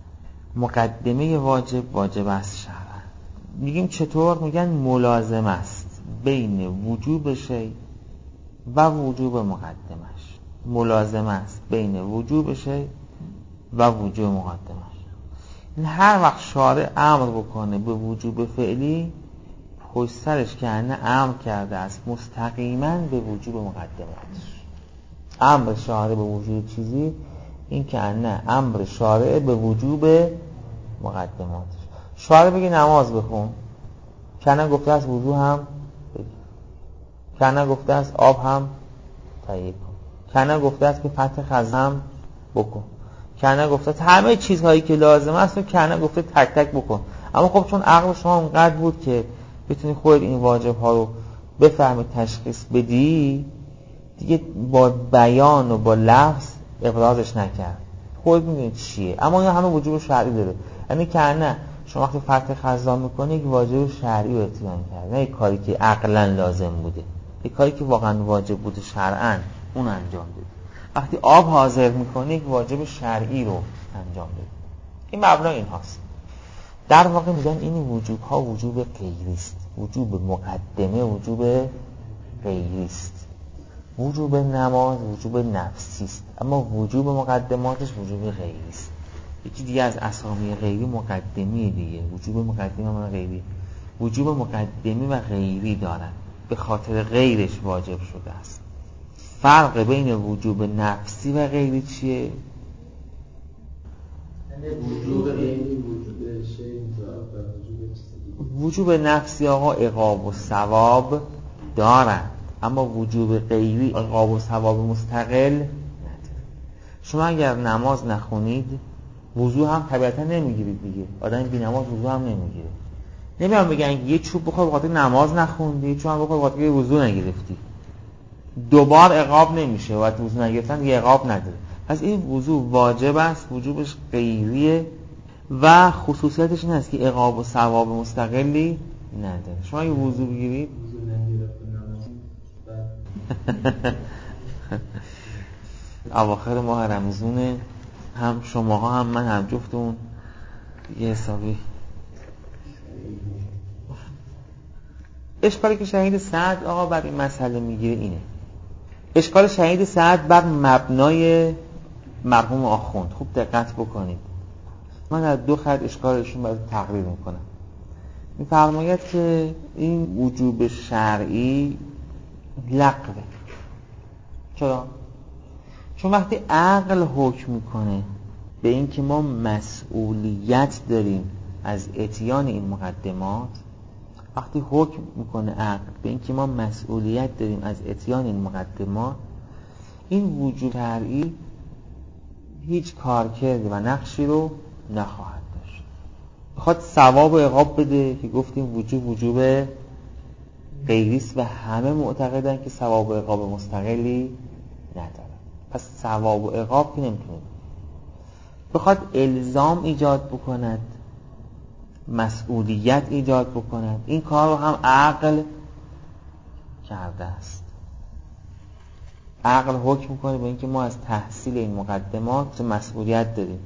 مقدمه واجب واجب است شرعاً. میگیم چطور؟ میگن ملازم است بین وجوب شی و وجوب مقدمش. ملازم است بین وجوب شی و وجوب مقدمش. این هر وقت شارع امر بکنه به وجوب فعلی، پشت سرش که انه امر کرده است مستقیما به وجوب مقدماتش. امر شارع به وجوب چیزی، این که انه امر شارع به وجوب مقدماتش. شارع بگی نماز بخون، کنه گفته است وضو هم بگی، کنه گفته است آب هم تهیه کن، کنه گفته است که فتح خزه هم بکن، کنه گفته است همه چیزهایی که لازم است و کنه گفته تک تک بکن. اما خب چون عقل شما اونقدر بود که بتونی خود این واجب ها رو بفهمی تشخیص بدی، دیگه با بیان و با لفظ ابرازش نکرد، خود میدونی چیه. اما این همه وجوب شرعی داره. یعنی کنه شما وقتی فتح خزه میکنی یک واجب شرعی رو اتیان کرد، نه یک کاری که عقلا لازم بوده، یک کاری که واقعا واجب بوده شرعاً اون انجام دادی. وقتی آب حاضر میکنی یک واجب شرعی رو انجام دادی. این مبنای این هاست. در واقع میگن این وجوب ها وجوب غیری است. وجوب مقدمه وجوب غیری است. وجوب نماز وجوب نفسی است، اما وجوب مقدماتش وجوب غیری است. یکی دیگه از اسامی غیری مقدمی دیگه. وجوب مقدمه و غیری وجوب مقدمی و غیری دارن، به خاطر غیرش واجب شده است. فرق بین وجوب نفسی و غیری چیه؟ وجوب غیری وجوب شیء و وجوب چیزی. وجوب نفسی آقا عقاب و ثواب دارن، اما وجوب غیری عقاب و ثواب مستقل نداره. شما اگر نماز نخونید وضو هم طبیعتا نمیگیرید دیگه. آدم بی نماز وضو هم نمیگیره. نمیان بگن یه چوب بخور بخاطر نماز نخوندی، چون هم بخور بخاطر وضو نگرفتی، دوبار عقاب نمیشه و وضو نگرفتن دیگه عقاب نداره. پس این وضو واجب است، وجوبش غیریه و خصوصیتش این است که عقاب و ثواب مستقلی نداره. شما اگه وضو بگیرید وضو نگرفت نماز اواخر ماه رمضان هم شماها هم من هم جفتمون یه حسابی. اشکالی که شهید سعد آقا بر این مسئله میگیره اینه. اشکال شهید سعد بر مبنای مرحوم آخوند. خوب دقت بکنید. من از دو خط اشکالشون برای تقریر میکنم. میفرماید که این وجوب شرعی لغوه. چرا؟ چون وقتی عقل حکم میکنه به این که ما مسئولیت داریم از اتیان این مقدمات، وقتی حکم میکنه عقل به این که ما مسئولیت داریم از اتیان این مقدمات، این وجوب شرعی هیچ کارکرد و نقشی رو نخواهد داشت. بخواد ثواب و عقاب بده که گفتیم وجوب وجوب غیریست و همه معتقدن که ثواب و عقاب مستقلی نداره. پس ثواب و عقاب که نمیتونه. بخواد الزام ایجاد بکند، مسئولیت ایجاد بکند، این کار رو هم عقل کرده است. عقل حکم میکنه به اینکه ما از تحصیل این مقدمات مسئولیت داریم.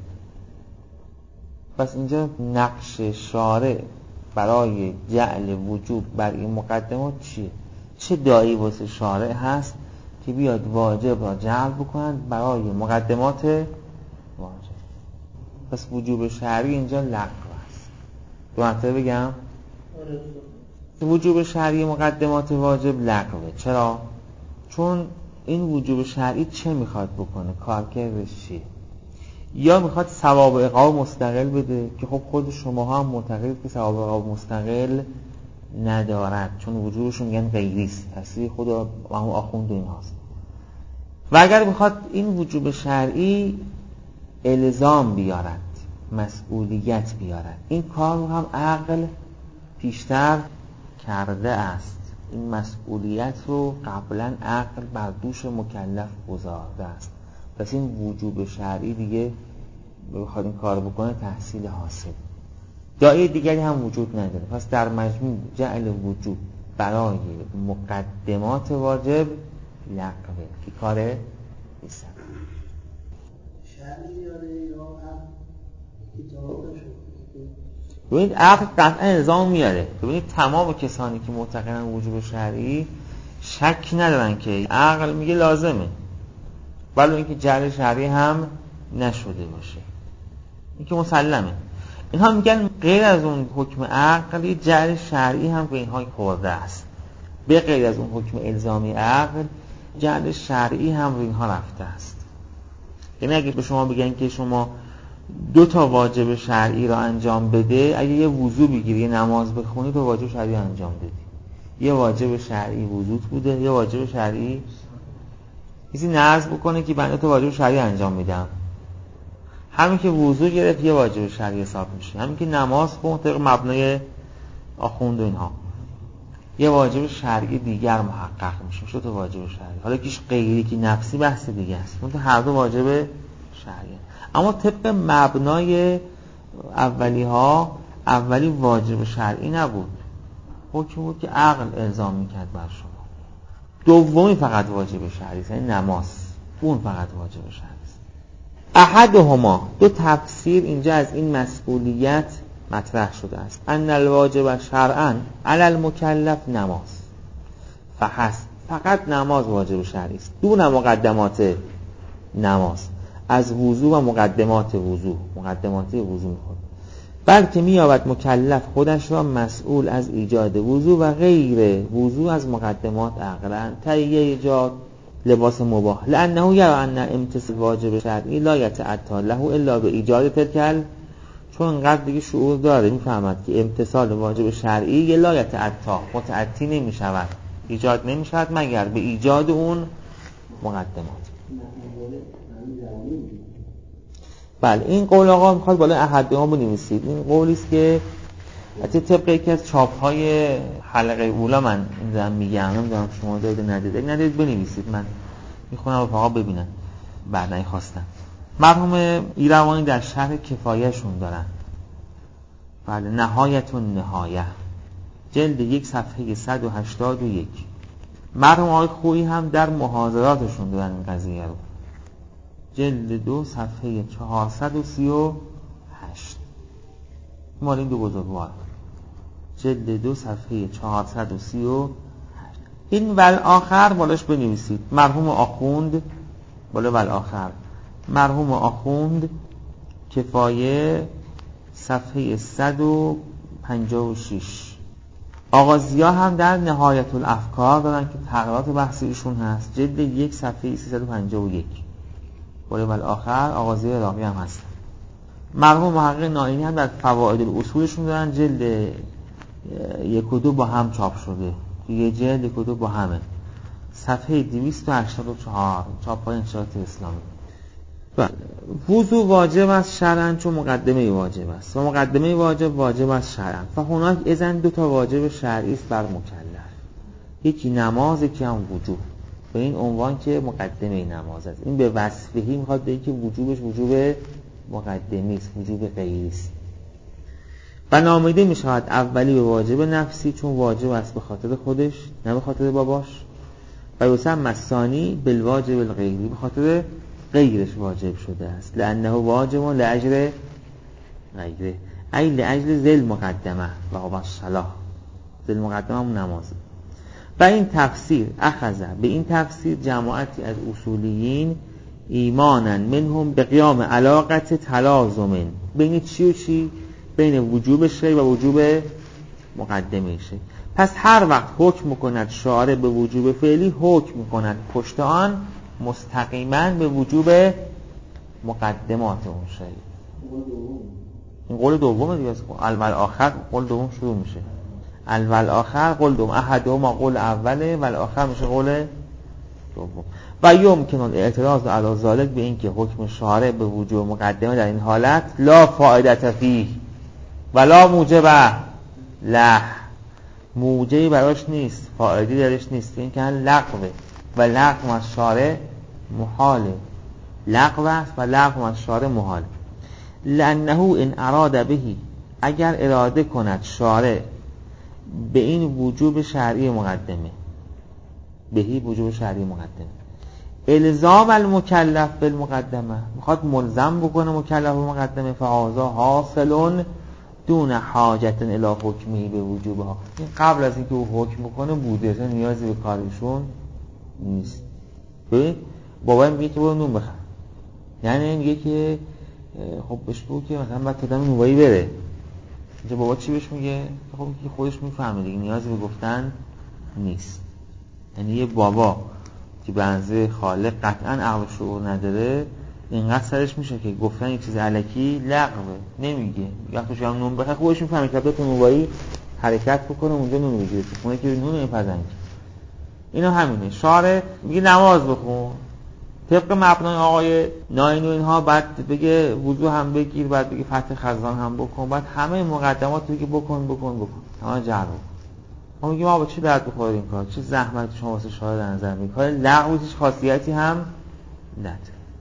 پس اینجا نقش شارع برای جعل وجوب بر این مقدمات چیه؟ چه دایی واسه شارع هست که بیاد واجب را جعل بکنند برای مقدمات واجب؟ پس وجوب شرعی اینجا لغو است. دو مرتبه بگم وجوب شرعی مقدمات واجب لغوه. چرا؟ چون این وجوب شرعی چه میخواد بکنه؟ کارکردش چیه؟ یا میخواد ثواب عقاب مستقل بده که خب خود شما هم معتقدید که ثواب عقاب مستقل ندارد، چون وجوبشون میگن غیریست، اصلی خود همون آخوند این هاست. و اگر میخواد این وجوب شرعی الزام بیارد، مسئولیت بیارد، این کار رو هم عقل پیشتر کرده است. این مسئولیت رو قبلا عقل بر دوش مکلف گذارده است. پس این وجوب شرعی دیگه بخواد این کار بکنه تحصیل حاصل، داعی دیگری هم وجود نداره. پس در مجموع جعل وجوب برای مقدمات واجب لغوه، که کاره نیست. شرعی یاره یا عقل کتاب شد. ببینید عقل قطعا الزام میاره. ببینید تمام کسانی که معتقدن وجوب شرعی شک ندارن که عقل میگه لازمه، ولی اینکه جعل شرعی هم نشده باشه این که مسلمه. اینها میگن غیر از اون حکم عقل جعل شرعی هم به اینها خورده است. به غیر از اون حکم الزامی عقل جعل شرعی هم به اینها رفته است. یعنی اگه به شما بگن که شما دو تا واجب شرعی را انجام بده، اگه یه وضو بگیری یه نماز بخونی تو واجب شرعی انجام بدی، یه واجب شرعی وضوت بوده، یه واجب شرعی کسی نذر بکنه که بنده تو واجب شرعی انجام میدم، همین که وضو گرفت یه واجب شرعی حساب میشه، همین که نماز خوند طبق مبنای آخوند و اینها یه واجب شرعی دیگر محقق میشه، شد تو واجب شرعی. حالا کیش غیری کی نفسی بحث دیگه است، اون هر دو واجب شرعی. اما طبق مبنای اولی ها، اولی واجب شرعی نبود، حکم بود که عقل الزام میکرد بر شما. دومی فقط واجب شرعی است، یعنی نماز، اون فقط واجب شرعی است. احدهما، دو تفسیر اینجا از این مسئولیت مطرح شده است. ان الواجب شرعا علی المکلف نماز فحسب، فقط نماز واجب شرعی است دون مقدمات نماز، از وضو و مقدمات وضو، مقدمات وضو میخواد، بلکه میابد مکلف خودش را مسئول از ایجاد وضو و غیر وضو از مقدمات عقلا، تهیه ایجاد لباس مباح، لانه یرا ان امتثال واجب شرعی لا یتأتی له الا به ایجاد تلک، چون انقدر دیگه شعور داره میفهمد که امتثال واجب شرعی لا یتأتی، متأتی نمیشود، ایجاد نمیشود مگر به ایجاد اون مقدمات. بله این قول آقا میخواد بالا احدهما بنویسید. این قولی است که حتی طبق یکی از چاپ‌های حلقه اولا من این زن میگم، نمیدونم شما دارید ندید، اگه ندید بنویسید، من میخونم رفقا ببینن بعد نخواستم. مرحوم ایروانی در شرح کفایه‌شون دارن، بله، نهایت و نهایه، جلد یک صفحه صد و هشتاد و یک. مرحوم آقای خویی هم در محاضراتشون دارن این قضیه رو، جلد دو صفحه چهارصد و سی و هشت، مال این دو بزرگوار، جلد دو صفحه چهارصد و سی و هشت. این والآخر بالاش بنویسید، مرحوم آخوند، بالا والآخر، مرحوم آخوند کفایه صفحه صد و پنجاه و شش. آغازیا هم در نهایت الافکار دارن که تغییرات بحث ایشون هست، جلد یک صفحه سیصد و پنجاه و یک، بالا والآخر آغازی عراقی هم هست. مرحوم محقق نائینی هم در فواید الاصولشون دارن، جلد یک و دو با هم چاپ شده، یه جلد یک و دو با همه، صفحه دویست و هشتاد و چهار، چاپ های انشاءات اسلامی. وضو واجب است شرعاً چون مقدمه واجب است و مقدمه واجب واجب است شرعاً. فهناک اذن دو تا واجب شرعی است بر مکلف، یکی نماز، یکی هم وجوب، به این عنوان که مقدمه نماز است. این به وصفهی میخواد بگه که وجوبش وجوب مقدمی است، وجوب غیری است. و نامیده میشود اولی به واجب نفسی چون واجب است به خاطر خودش نه به خاطر باباش، و یسمى الثانی بالواجب الغیری، به خاطر غیرش واجب شده است، لانه واجب لاجل غیره، ای لاجل ذل مقدمه و هو الصلاة، ذل مقدمه هم نماز. و این تفسیر اخذ، به این تفسیر جماعتی از اصولیین ایمانا منهم به قیام علاقت تلازم بین چی و چی، بین وجوب شی و وجوب مقدمه شی. پس هر وقت حکم میکند شارع به وجوب فعلی، حکم میکند پشت آن مستقیما به وجوب مقدمات اون شی. این قول دومه دیگه، اول آخر قول دوم شروع میشه. اول آخر قول دوم، احدهما قول اوله و الاخر میشه قول دوم. و یمکن الاعتراض علی ذلک، به این که حکم شارع به وجوب مقدمه در این حالت لا فائدة فیه ولا موجب له، موجبی براش نیست، فائدی درش نیست، این که لغوه و لغو از شارع محاله، لغو است و لغو از شارع محاله. لانه ان اراد بهی، اگر اراده کند شارع به این وجوب شرعی مقدمه، بهی وجوب شرعی مقدمه، الزام المکلف بالمقدمه، میخواد ملزم بکنه مکلف بالمقدمه، فهذا حاصل دون حاجت الی حکمی به وجوبها، این قبل از اینکه او حکم بکنه بوده، اصلا نیازی به کارشون نیست. ببین بابا میگه که برو نون بخر، یعنی میگه که خب بهش بگو که مثلا بعد تدام نوایی بره. اینجا بابا چی بهش میگه؟ خب که خودش میفهمه دیگه، نیازی به گفتن نیست. یعنی یه بابا که بنزه خالق قطعا عقل شعور نداره، اینقدر سرش میشه که گفتن یه چیز الکی لغوه، نمیگه. وقتی شما نون بخره خودش میفهمه که تو نونوایی حرکت بکنه اونجا نون بگیره، اونه که نون میپزنگ. اینا همینه. شارع میگه نماز بخون طبق مبنای آقای ناینی و اینها، بعد بگه وضو هم بگیر، بعد بگه فتح خزان هم بکن، بعد همه مقدمات رو بگه بکن بکن بکن همه جعل بکن. ما میگیم آقا چی درد بخوره این کار، چه زحمتی شما واسه شارع در نظر میگیرید، کار لغو هیچ خاصیتی هم نداره.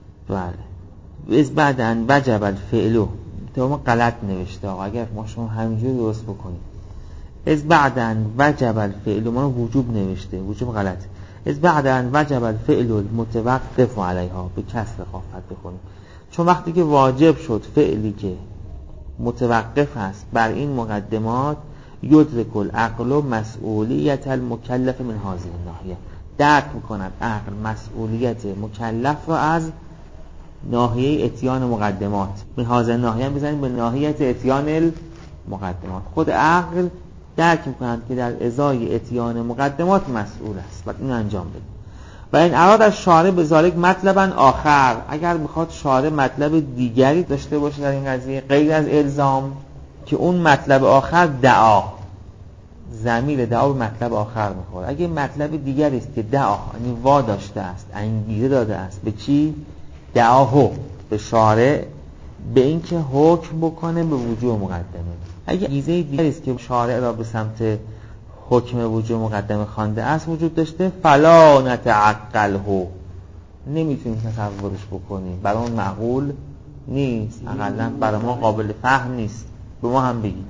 بله. از بعدن وجب الفعل، تو ما غلط نوشته آقا، اگر ما شما همینجوری درست بکنیم از بعدن وجب الفعل، ما وجوب نوشته، وجوب غلطه. از بعدن وجب الفعل المتوقف علیها، به کسر خافت بکنیم، چون وقتی که واجب شد فعلی که متوقف است بر این مقدمات، یدرک العقل مسئولیت المکلف من هذه الناحیه، درک میکند عقل مسئولیت مکلف را از ناحیه اتیان مقدمات. من هذه الناحیه بزنیم به ناحیت اتیان المقدمات، خود عقل درک میکنند که در ازای اتیان مقدمات مسئول است و این انجام بده. و این اراد از شارع به ذالک مطلبا آخر، اگر میخواد شارع مطلب دیگری داشته باشه در این قضیه غیر از الزام، که اون مطلب آخر دعا، ضمیر دعا به مطلب آخر میخوره. اگه مطلب دیگری است که دعا یعنی وا داشته است، انگیزه داده است به چی؟ دعاهو، به شارع، به اینکه حکم بکنه به وجوب مقدمه. اگه انگیزه دیگری است که شارع را به سمت حکم وجوب مقدمه خوانده است وجود داشته، فلا نتعقله، نمیتونیم تصورش بکنیم، برای اون معقول نیست، اقلا برای ما قابل فهم نیست. به ما هم بگید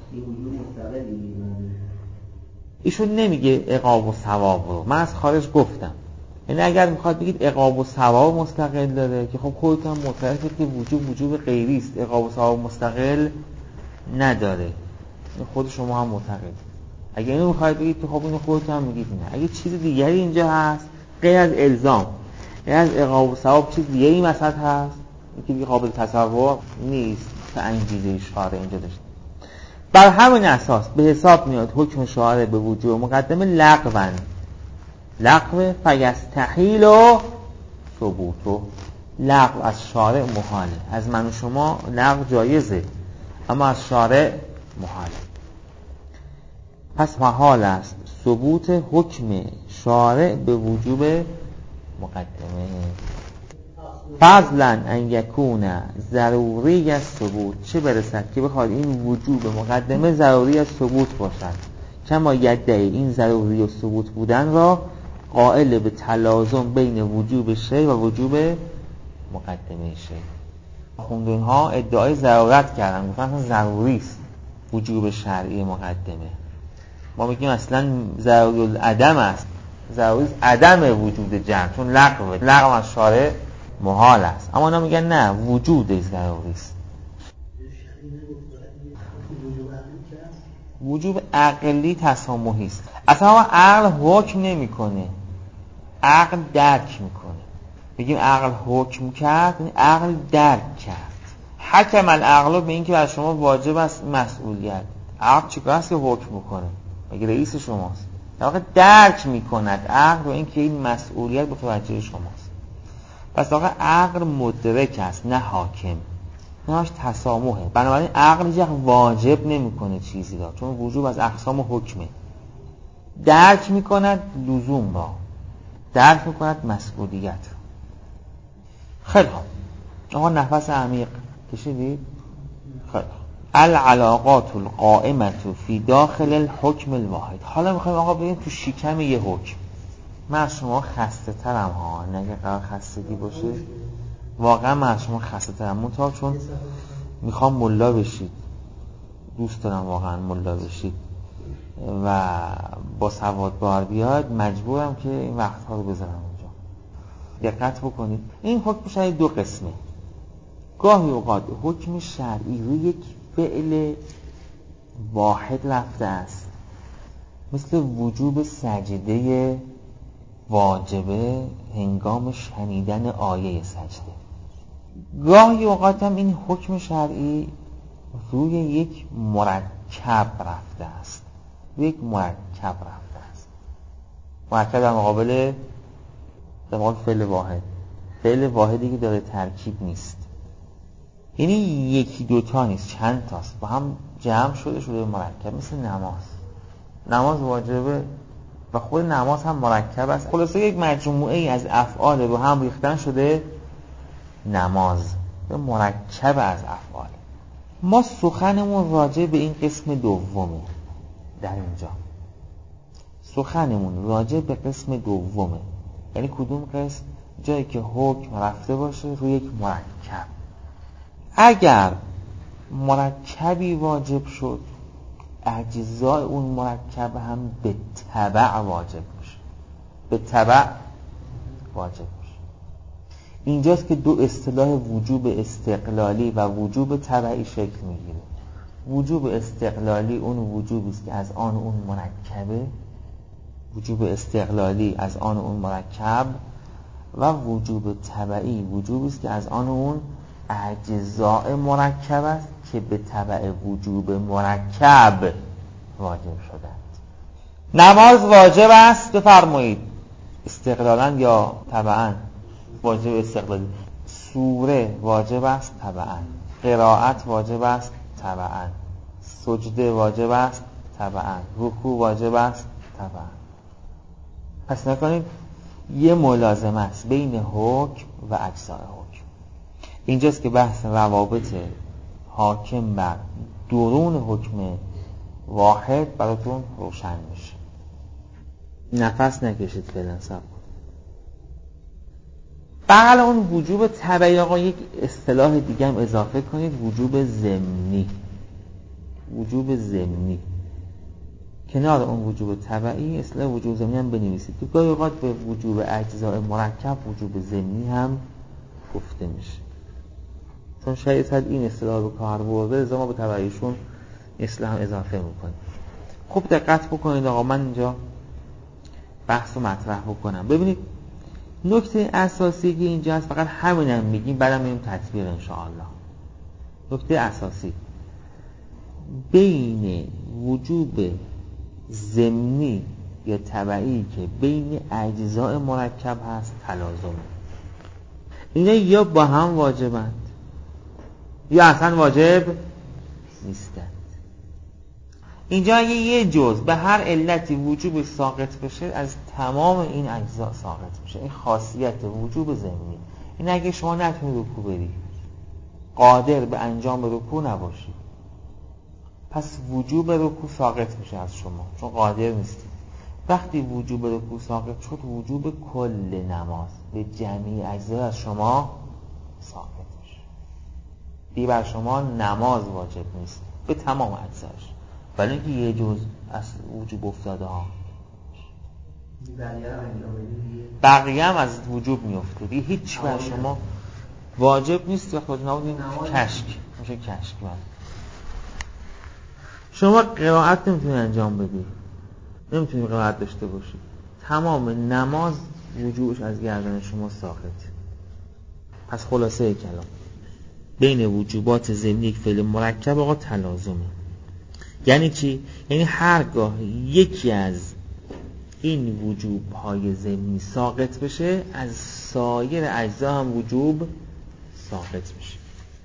ایشون نمیگه عقاب و ثواب رو، من از خارج گفتم. یعنی اگر میخواد بگید عقاب و ثواب مستقل داره، که خب خودتون معترفید که وجوب وجوب غیری است، عقاب و ثواب مستقل نداره، خود شما هم معتقد. اگر اینو میخواید بگید که خب اینو خودتون هم میگید نه. اگه چیز دیگری اینجا هست غیر از الزام، غیر از عقاب و ثواب، چیز دیگری مثلا هست که قابل تصور نیست که انگیزه شارع اینجا داشته. بر همین اساس به حساب میاد حکم شارع به وجوب مقدمه لغوً، لغو فیستحیل و ثبوتو، لغو از شارع محاله. از من و شما لغو جایزه، اما از شارع محاله. پس محال است ثبوت حکم شارع به وجوب مقدمه. فضلا ان یکون ضروری از ثبوت، چه برسد که بخواد این وجوب مقدمه ضروری از ثبوت باشد، کما یدعی این ضروری و ثبوت بودن را قائل به تلازم بین وجوب شی و وجوب مقدمه شی. خوندون ها ادعای ضرورت کردن، گفتن اصلا ضروری است وجوب شرعی مقدمه. ما میگیم اصلا ضروری العدم است، ضروری است عدم وجود جمع، چون لغو لغو از شارع محال است. اما اونا میگن نه، وجود ضروری است. وجوب عقلی تسامحی است. اصلا عقل حکم نمیکنه، عقل درک میکنه. بگیم عقل حکم کرد، یعنی عقل درک کرد. حکم العقل به این که بر شما واجب است مسئولیت. عقل چیکار است که حکم میکنه؟ اگه رئیس شماست در واقع درک میکند عقل و اینکه این مسئولیت متوجه شماست. پس واقعا عقل مدرک است نه حاکم، نهاش تسامحه. بنابراین عقل هیچ واجب نمیکنه چیزی را، چون وجوب از اقسام حکمه. درک میکند لزوم را، درک میکند مسئولیت. خیلی خوب، آقا نفس عمیق کشیدید. خیلی خوب. العلاقات القائمة فی داخل الحکم الواحد. حالا میخوایم آقا ببینیم تو شکم یه حکم. من از شما خسته ترم ها، نگه قرار خستگی باشه واقعا من از شما خسته ترم، منطقه چون میخوام ملا بشید، دوست دارم واقعا ملا بشید و با سواد بار بیاد، مجبورم که این وقتها رو بذارم اونجا. دقت بکنید، این حکم شاید دو قسمه. گاهی اوقات حکم شرعی روی یک فعل واحد رفته است، مثل وجوب سجده واجبه هنگام شنیدن آیه سجده. گاهی اوقات هم این حکم شرعی روی یک مرکب رفته است، روی یک مرکب رفته است. مرکب در مقابل در مقابل فعل واحد، فعل واحدی که داره ترکیب نیست، یعنی یکی دوتا نیست، چند تاست با هم جمع شده شده مرکب. مثل نماز، نماز واجبه و خود نماز هم مرکب است. خلاصه یک مجموعه ای از افعال رو هم ریختن شده نماز، مرکب از افعال. ما سخنمون راجع به این قسم دومه. در اینجا سخنمون راجع به قسم دومه، یعنی کدوم قسم؟ جایی که حکم رفته باشه روی یک مرکب. اگر مرکبی واجب شد، اجزای اون مرکب هم به تبع واجب میشه، به تبع واجب میشه. اینجاست که دو اصطلاح وجوب استقلالی و وجوب تبعی شکل میگیره. وجوب استقلالی اون وجوبی است که از آن اون مرکبه، وجوب استقلالی از آن اون مرکب، و وجوب تبعی وجوبی است که از آن اون اجزاء مرکب است که به تبع وجوب مرکب واجب شدند. نماز واجب است، بفرمایید استقلالا یا تبعا؟ واجب استقلالی. سوره واجب است تبعا، قرائت واجب است تبعا، سجده واجب است تبعا، رکوع واجب است تبعا. پس نکنید یه ملازمه است بین حکم و اجزای حکم. اینجاست که بحث روابط حاکم بر درون حکم واحد براتون روشن میشه. نفس نکشید فعلا صبر. بغل اون وجوب تبعی آقا یک اصطلاح دیگه هم اضافه کنید، وجوب ضمنی. وجوب ضمنی کنار اون وجوب تبعی اصطلاح وجوب ضمنی هم بنویسید که گاهی اوقات به وجوب اجزاء مرکب وجوب ضمنی هم گفته میشه، چون شاید این اصطلاح رو کار برده لذا ما به تبعیشون اصطلاح هم اضافه میکنیم. خوب دقت بکنید آقا، من اینجا بحث رو مطرح بکنم. ببینید نکته اساسی که اینجا هست، فقط همینم هم میگیم بعدم میگیم تطبیق انشاءالله. نکته اساسی بین وجوب ضمنی یا تبعی که بین اجزاء مرکب هست تلازمه. اینا یا با هم واجبند یا اصلا واجب نیستند. اینجا اگه یه جز به هر علتی وجوب ساقط بشه، از تمام این اجزا ساقط میشه. این خاصیت وجوب ضمنی. این اگه شما نتونید رکوع بری، قادر به انجام رکوع نباشی، پس وجوب رکوع ساقط میشه از شما، چون قادر نیستی. وقتی وجوب رکوع ساقط شد، وجوب کل نماز به جمعی اجزا از شما ساقط میشه. دیگه بر شما نماز واجب نیست به تمام اجزاش، ولی اینکه یه جز از وجوب افتاده ها، بقیه هم از وجوب میفته دیگه، هیچ بر شما واجب نیست. وقتی واجب نبود کشک میشه، کشک. من شما قرائت نمیتونی انجام بدی، نمیتونی قرائت داشته باشی، تمام نماز وجوبش از گردن شما ساقط. پس خلاصه کلام بین وجوبات ضمنی یک فعل مرکب آقا تلازمه. یعنی چی؟ یعنی هرگاه یکی از این وجوب های ضمنی ساقط بشه، از سایر اجزا هم وجوب ساقط میشه.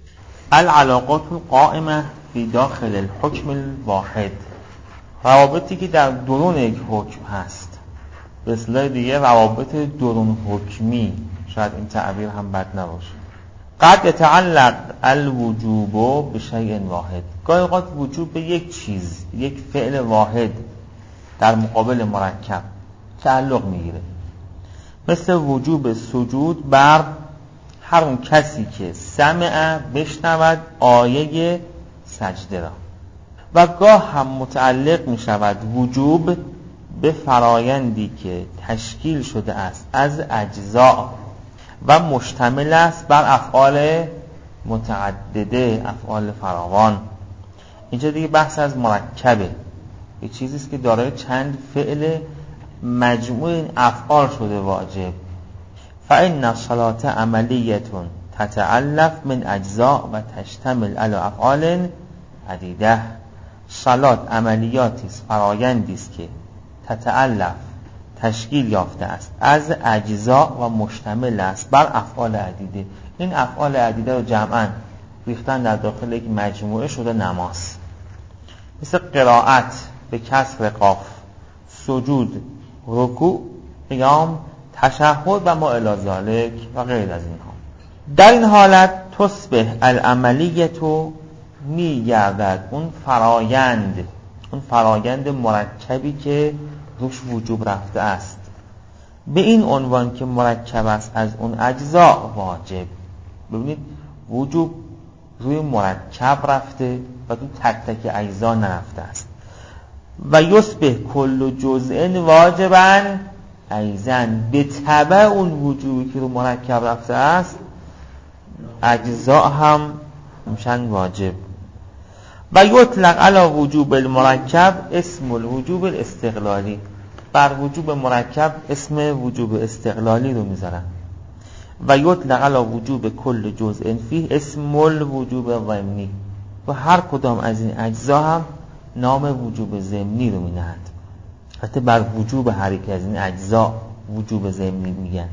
العلاقات القائمه فی داخل الحکم الواحد، روابطی که در درون یک حکم هست، به اصطلاح دیگه روابط درون حکمی، شاید این تعبیر هم بد نباشه. قد يتعلق الوجوب بشیء واحد، گاهی اوقات وجوب به یک چیز، یک فعل واحد در مقابل مرکب تعلق میگیره، مثل وجوب سجود بر هر اون کسی که سمع بشنود آیه سجده را. و گاه هم متعلق می شود وجوب به فرایندی که تشکیل شده است از اجزا و مشتمل است بر افعال متعدده، افعال فراوان. اینجا دیگه بحث از مرکبه، یه چیزیست که دارای چند فعل مجموع این افعال شده واجب. فإن الصلاة عملیة تتألف من اجزاء و تشتمل علی افعال عدیده. صلات عملیاتی است، فرایندی است که تتألف تشکیل یافته است از اجزا و مشتمل است بر افعال عدیده. این افعال عدیده رو جمعاً ریختن در داخل یک مجموعه شده نماز، مثل قرائت به کسر قاف، سجود، رکوع، قیام، تشهد و ما الی ذلک و غیر از اینها. در این حالت تصبح العملیه می گردد اون فرایند، اون فرایند مرکبی که روش وجوب رفته است، به این عنوان که مرکب است از اون اجزا واجب. ببینید وجوب روی مرکب رفته و تو تک تک اجزا نرفته است. و یصبح کل جزء واجبا ایضا، به تبع اون وجوبی که رو مرکب رفته است اجزا هم میشن واجب. و یطلق علی وجوب المرکب اسم الوجوب الاستقلالی، بر وجوب مرکب اسم وجوب استقلالی رو میذارن. و یطلق علی وجوب کل جزء فیه اسم الوجوب ضمنی، و هر کدام از این اجزا هم نام وجوب ضمنی رو مینهند. حتی بر وجوب هر یک از این اجزا وجوب ضمنی میگن،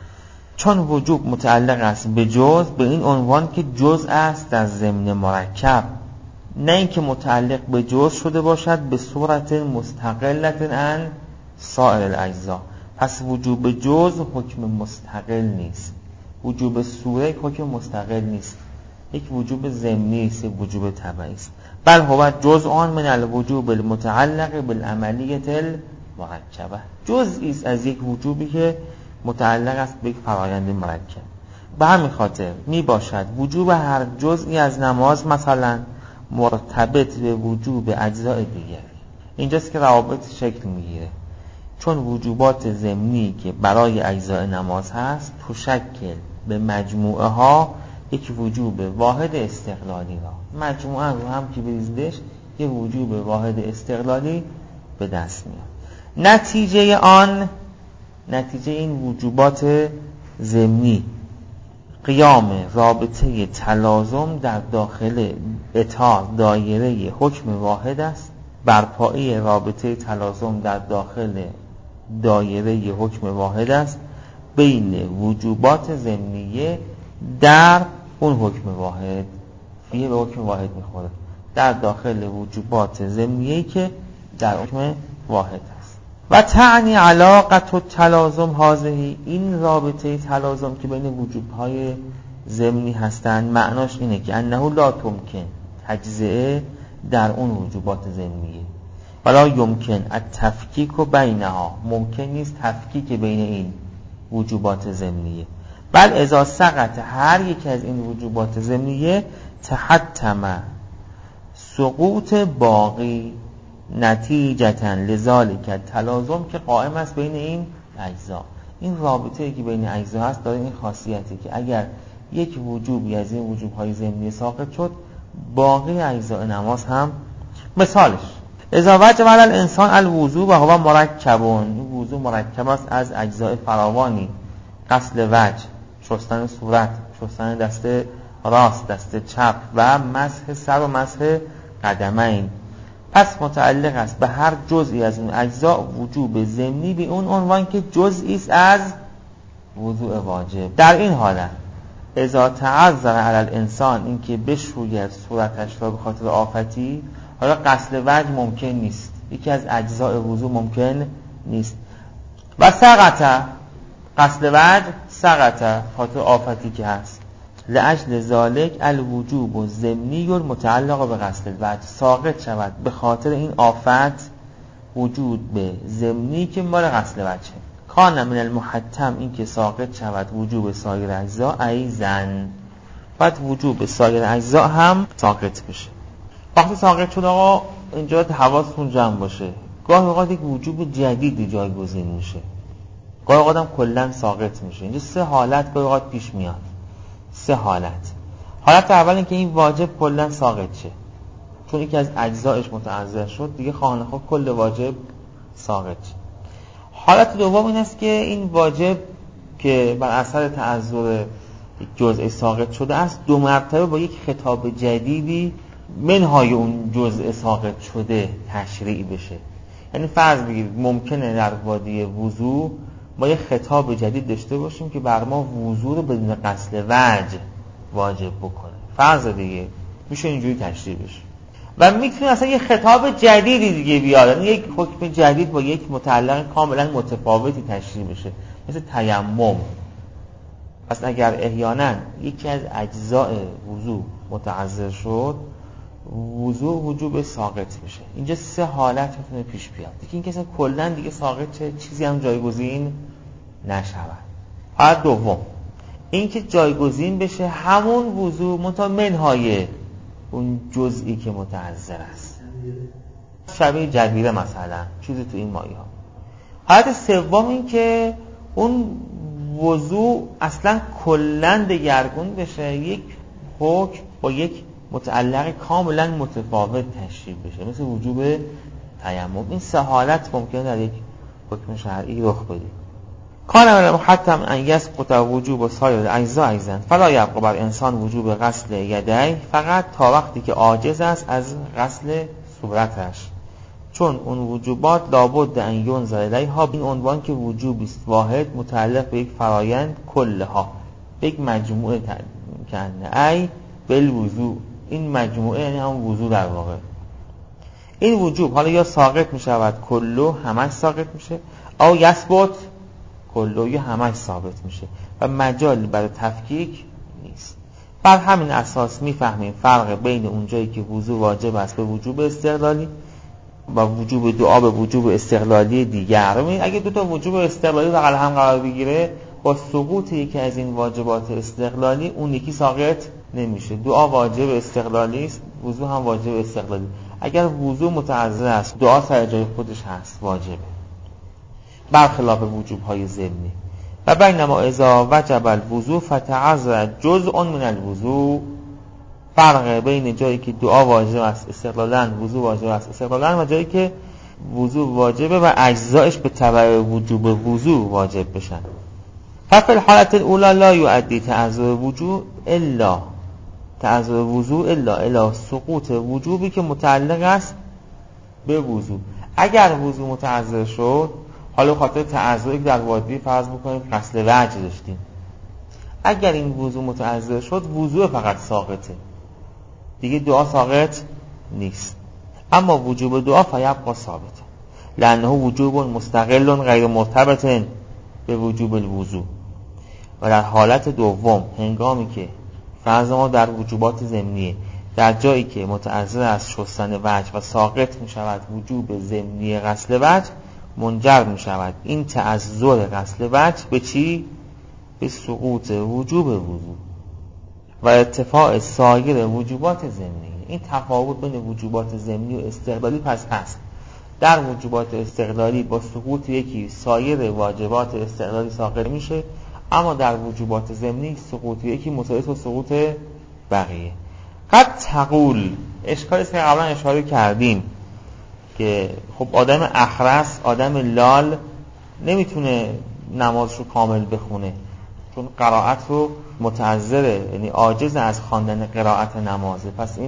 چون وجوب متعلق است به جزء به این عنوان که جزء است در ضمن مرکب، نه اینکه متعلق به جزء شده باشد به صورت مستقلت عن سایر الاجزا. پس وجوب جزء حکم مستقل نیست، وجوب سوره حکم مستقل نیست، یک وجوب ضمنی است، یک وجوب تبعی است. بل هو جزء من الوجوب المتعلق بالعملیه المرکبه، جزئی است از یک وجوبی که متعلق است به یک فرآیند مرکب. به همین خاطر می باشد وجوب هر جزئی از نماز مثلا مرتبط به وجوب اجزای دیگر. اینجاست که روابط شکل میگیره، چون وجوبات ضمنی که برای اجزای نماز هست تشکل به مجموعه ها یک وجوب واحد استقلالی را، مجموعه رو هم که بریزیدش یک وجوب واحد استقلالی به دست میاد. نتیجه آن، نتیجه این وجوبات ضمنی قیام رابطه تلازم در داخل اطار دایره حکم واحد است، برپایی رابطه تلازم در داخل دایره حکم واحد است بین وجوبات ضمنیه در اون حکم واحد، فیه به حکم واحد میخوره، در داخل وجوبات ضمنیه که در حکم واحد است. و تعنی علاقت و تلازم هذه، این رابطه تلازم که بین وجوبهای ضمنی هستند معناش اینه که انه لا تمکن تجزئه در اون وجوبات ضمنیه، ولا یمکن التفکیک بینها، ممکن نیست تفکیک بین این وجوبات ضمنیه. بل اذا سقط هر یک از این وجوبات ضمنیه تحتم سقوط باقی نتیجتا لذالک تلازم که قائم است بین این اجزا. این رابطه‌ای که بین اجزا هست داره این خاصیتی که اگر یک وجوبی از این وجوب‌های ضمنی ساقط شد باقی اجزاء نماز هم. مثالش اذا وجب علی الانسان الوضوء و هو مرکب، این وضوء مرکب است از اجزاء فراوانی، غسل وجه، شستن صورت، شستن دست راست، دست چپ و مسح سر و مسح قدمین. پس متعلق است به هر جزئی از این اجزا وجوب ضمنی به اون عنوان که جزئی است از وضوء واجب. در این حالت اذا تعذر علی الانسان، این که بشوید صورتش را به خاطر آفتی، حالا غسل وجه ممکن نیست، یکی از اجزاء وضوء ممکن نیست، و سقط، غسل وجه سقط خاطر آفتی که هست، لاجل ذالک الوجوب الضمنی المتعلق به غسل الوجه، ساقط شود به خاطر این آفت وجود به ضمنی که مال غسل وجه. کان من المحتم، این که ساقط شود وجوب سایر اجزا ایزن، بعد وجوب سایر اجزا هم ساقط بشه. وقتی ساقط شد آقا اینجا حواستون جمع باشه، گاهی اوقات یک وجوب جدیدی جایگزین میشه، گاهی اوقات هم کلا ساقط میشه. اینجا سه حالت گاهی اوقات پیش میاد، سه حالت. حالت اول این که این واجب کلا ساقط شه، چون یکی از اجزایش متعذر شد دیگه، خانه ها کل واجب ساقط شه. حالت دوم این است که این واجب که بر اثر تعذر جزء ساقط شده است دو مرتبه با یک خطاب جدیدی منهای اون جزء ساقط شده تشریع بشه. یعنی فرض بگیرید ممکنه در وادی وضو ما یک خطاب جدید داشته باشیم که بر ما وضو رو بدون غسل وجه واجب بکنه، فرض دیگه میشه اینجوری تشریع بشه. و میتونه اصلا یک خطاب جدیدی دیگه بیاد، یعنی یک حکم جدید با یک متعلق کاملا متفاوتی تشریع بشه، مثل تیمم. پس اگر احیانا یکی از اجزاء وضو متعذر شد، وضو وجوب ساقط میشه. اینجا سه حالت میتونه پیش بیاد، دیگه این که اصلا کلا دیگه ساقط چه چیزی هم جایگزین نشود. حالت دوم این که جایگزین بشه همون وضو منتها منهای اون جزئی که متعذر است، شبیه جبیره مثلا، چیزی تو این مایه ها. حالت سوم این که اون وضو اصلا کلا دگرگون بشه، یک حکم با یک متعلق کاملا متفاوت تشریع بشه، مثل وجوب تیمم. این سه حالت ممکنه در یک حکم شرعی رخ بده. کان من المحتم ان یسقط وجوب سایر اجزا ایضا فلا یبقى بر انسان وجوب غسل یدی، فقط تا وقتی که عاجز است از غسل صورتش، چون اون وجوبات لابد ان ینظر الیها، این عنوان که وجوب است واحد متعلق به یک فرایند کلها، به یک مجموعه کنه ای بالوضوء، این مجموعه یعنی هم وضوء در واقع. این وجوب حالا یا ساقط می شود کلو، همش ساقط میشه، او یثبت کلو، یا همش ثابت میشه و مجال برای تفکیک نیست. بر همین اساس میفهمیم فرق بین اونجایی که وضوء واجب است به وجوب استقلالی و وجوب دعا به وجوب استقلالی دیگر. اگه دو تا وجوب استقلالی بغل هم قرار بگیره، با سقوط یکی از این واجبات استقلالی اون یکی ساقط نمیشه. دعا واجب استقلالی است، وضوء هم واجب استقلالی. اگر وضوء متعذر است، دعا سر جای خودش هست، واجبه، برخلاف وجوب های ضمنی. و بینما اذا وجب الوضوء فتعذر جزء من الوضوء، فرق بین جایی که دعا واجب است استقلالاً، وضوء واجب است استقلالاً، و جایی که وضوء واجبه و اجزایش به تبع وجوب وضوء واجب بشن. ففي الحالة الاولى لا يؤدي تعذر وجوب الا تعذر وضوء الا الا سقوط وجوبی که متعلق است به وضوء. اگر وضوء متعذر شد، حالا خاطر تعذری که در وادی فرض بکنیم غسل وجه داشتیم، اگر این وضوء متعذر شد وضوء فقط ساقطه، دیگه دعا ساقط نیست. اما وجوب دعا فیبقى ثابت لانه وجوب مستقل غیر مرتبط به وجوب الوضوء. و در حالت دوم هنگامی که فرض ما در وجوبات ضمنیه، در جایی که متعذر از شستن وجه و ساقط می شود وجوب ضمنی غسل وجه، منجر می شود این تعذر غسل وجه به چی؟ به سقوط وجوب وضوء و ارتفاع سایر وجوبات ضمنی. این تفاوت بین وجوبات ضمنی و استقلالی پس هست. در وجوبات استقلالی با سقوط یکی سایر واجبات استقلالی ساقط میشه، اما در وجوبات ضمنی سقوط یکی مساوی با سقوط بقیه. قد تقول، اشکالی که قبلا اشاره کردیم که خب آدم اخرس، آدم لال نمیتونه نمازشو کامل بخونه، چون قرائت رو متعذره، یعنی عاجز از خواندن قرائت نمازه، پس این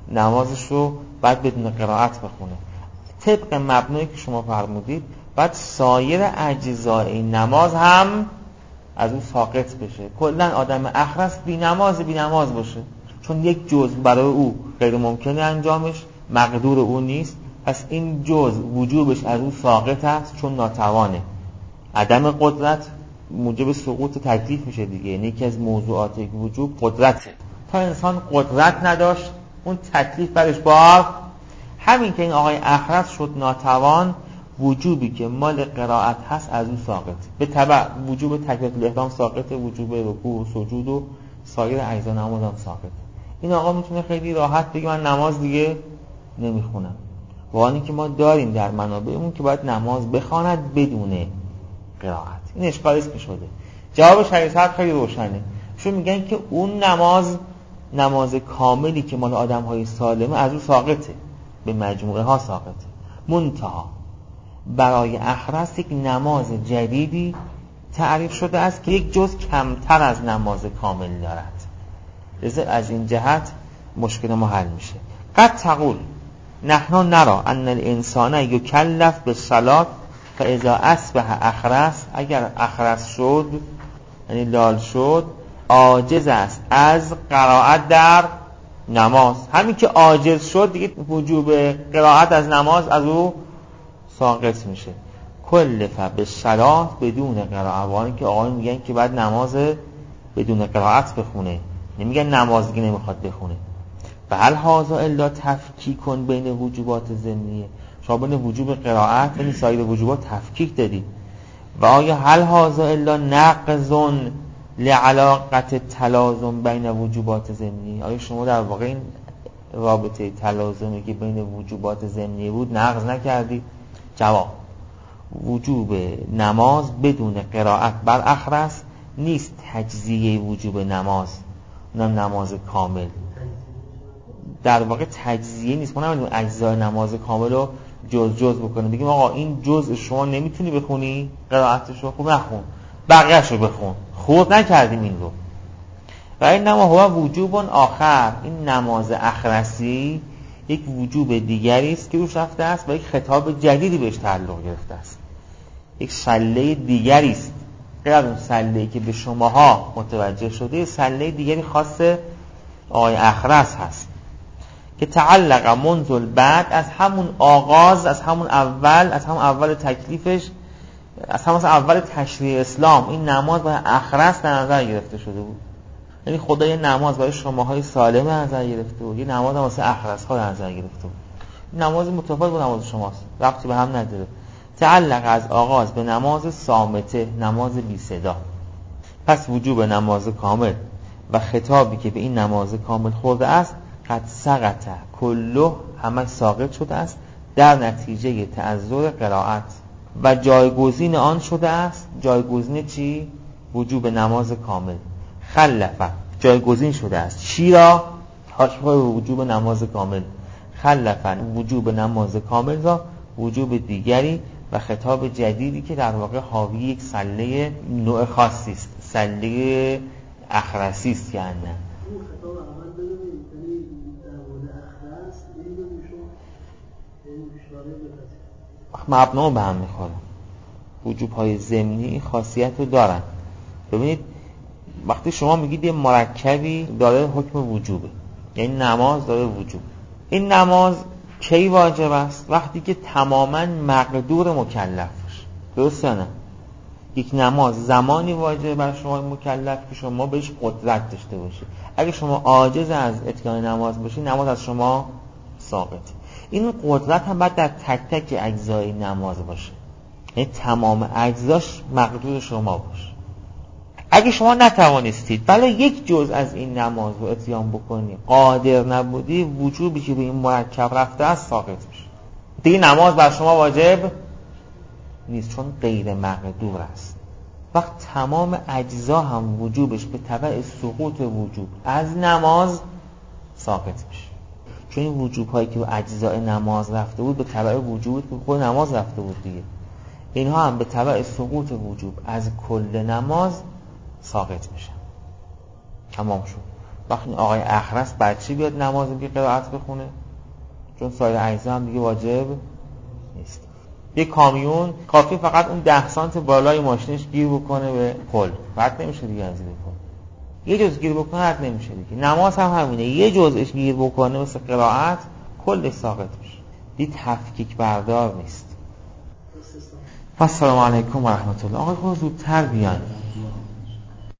نمازش رو بعد بدون قرائت بخونه. طبق مبنایی که شما فرمودید بعد سایر اجزای نماز هم از اون ساقط بشه. کلا آدم اخرس بی نماز بی نماز باشه، چون یک جزء برای او غیر ممکنه انجامش، مقدور او نیست، پس این جزء وجوبش از او ساقط است چون ناتوانه. عدم قدرت موجب سقوط تکلیف میشه دیگه. یعنی یکی از موضوعات یک وجوب قدرته. تا انسان قدرت نداشت اون تکلیف برش بار، همین که این آقای اخرس شد ناتوان، وجوبی که مال قرائت هست از او ساقط. به تبع وجوب تکبیرة الاحرام ساقط، وجوب رکوع و سجود و سایر اجزا نماز هم ساقط. این آقا میتونه خیلی راحت بگه من نماز دیگه نمیخونم، با اینکه ما داریم در منابعمون که باید نماز بخواند بدون قرائت. این اشکالیست که شده. جواب شریعت خیلی روشنه. چون میگن که اون نماز نماز کاملی که مال آدم‌های سالمه از او ساقطه، به مجموعه ها ساقطه. منتها برای اخرس یک نماز جدیدی تعریف شده است که یک جز کمتر از نماز کامل دارد. لذا از این جهت مشکل ما حل میشه. قد تقول نحن نرى ان الانسان یکلف بالصلاة فاذا اصبح اخرس، اگر اخرس شد یعنی لال شد عاجز است از قرائت در نماز. همین که عاجز شد دیگه وجوب قرائت از نماز از او ساقط میشه. کلف بالصلاة بدون قرائت. وانی که آقایون میگن که بعد نماز بدون قرائت بخونه، نمیگن نماز دیگه نمیخواد بخونه. و هل هذا الا تفکیک بین وجوبات ضمنیه، شما بین وجوب قرائت و سایر وجوبات تفکیک دادید. و آیا هل هذا الا نقض لعلاقه تلازم بین وجوبات ضمنیه، آیا شما در واقع این رابطه تلازمی که بین وجوبات ضمنیه بود نقض نکردید؟ جواب: وجوب نماز بدون قرائت بر اخرس نیست تجزیه وجوب نماز، اونم نماز کامل. در واقع تجزیه نیست. ما نمیدونیم اجزای نماز کامل رو جز جز بکنیم بگیم آقا این جزء شما نمیتونی بخونی قرائتش رو، خوب نخون، بقیه‌اش رو بخون. خود نکردیم این رو. و این نما هو وجوب آخر، این نماز اخرسی یک وجوب دیگری است که روش رفته است و یک خطاب جدیدی بهش تعلق گرفته است. یک سله دیگری است غیر از اون سله‌ای که به شماها متوجه شده. سله دیگری خاص آقای اخرس هست که تعلق منذ بعد، از همون آغاز، از همون اول، از همون اول تکلیفش، از همون اول تشریع اسلام این نماز برای اخرس در نظر گرفته شده بود. یعنی خدا یه نماز برای شماهای سالم در نظر گرفته بود، یه نماز واسه اخرس ها در نظر گرفته بود. نماز متفاوت با نماز شماست، ربطی به هم نداره. تعلق از آغاز به نماز صامته، نماز بی صدا. پس وجوب نماز کامل و خطابی که به این نماز کامل خورده است قد سقط کله، همه ساقط شده است در نتیجه تعذر قرائت و جایگزین آن شده است. جایگزین چی؟ وجوب نماز کامل. خلفه جایگزین شده است چی را؟ حاشیه وجوب نماز کامل. خلفه وجوب نماز کامل را وجوب دیگری و خطاب جدیدی که در واقع حاوی یک سله نوع خاصی است، سله اخرسی است. که نه مبنا به هم میخوره. وجوب های ضمنی خاصیت رو دارن. ببینید وقتی شما میگید یه مرکبی داره حکم وجوبه، یعنی نماز داره وجوب، این نماز کی واجب است؟ وقتی که تماما مقدور مکلف باشه. درسته نه؟ یک نماز زمانی واجب بر شما مکلف که شما بهش قدرت داشته باشید. اگه شما عاجز از اتقان نماز باشید نماز از شما ساقطه. این قدرت هم باید در تک تک اجزای نماز باشه، یعنی تمام اجزاش مقدور شما باشه. اگه شما نتوانستید بله یک جزء از این نماز رو اتیان بکنی، قادر نبودی، وجوبی که به این مرکب رفته است ساقط میشه دیگه. نماز بر شما واجب نیست چون غیر مقدور است. وقت تمام اجزا هم وجوبش به تبع سقوط وجوب از نماز ساقط میشه. چون این وجوب هایی که به اجزای نماز رفته بود به تبع وجوب که خود نماز رفته بود دیگه، اینها هم به تبع سقوط وجوب از کل نماز ساقط میشن. تمام شد. وقتی آقای اخرس بچه بیاد نماز بی قرائت بخونه، چون سایر اجزا هم دیگه واجب نیست. یه کامیون کافی فقط اون ده سانت بالای ماشینش گیر بکنه به پل، رد نمیشه دیگه از زیر پل. یه جز گیر بکنه رد نمیشه دیگه. نماز هم همینه، یه جزش گیر بکنه مثل قرائت کلش ساقط میشه. دید تفکیک بردار نیست. السلام علیکم و رحمت الله. آقای خود زودتر بیان.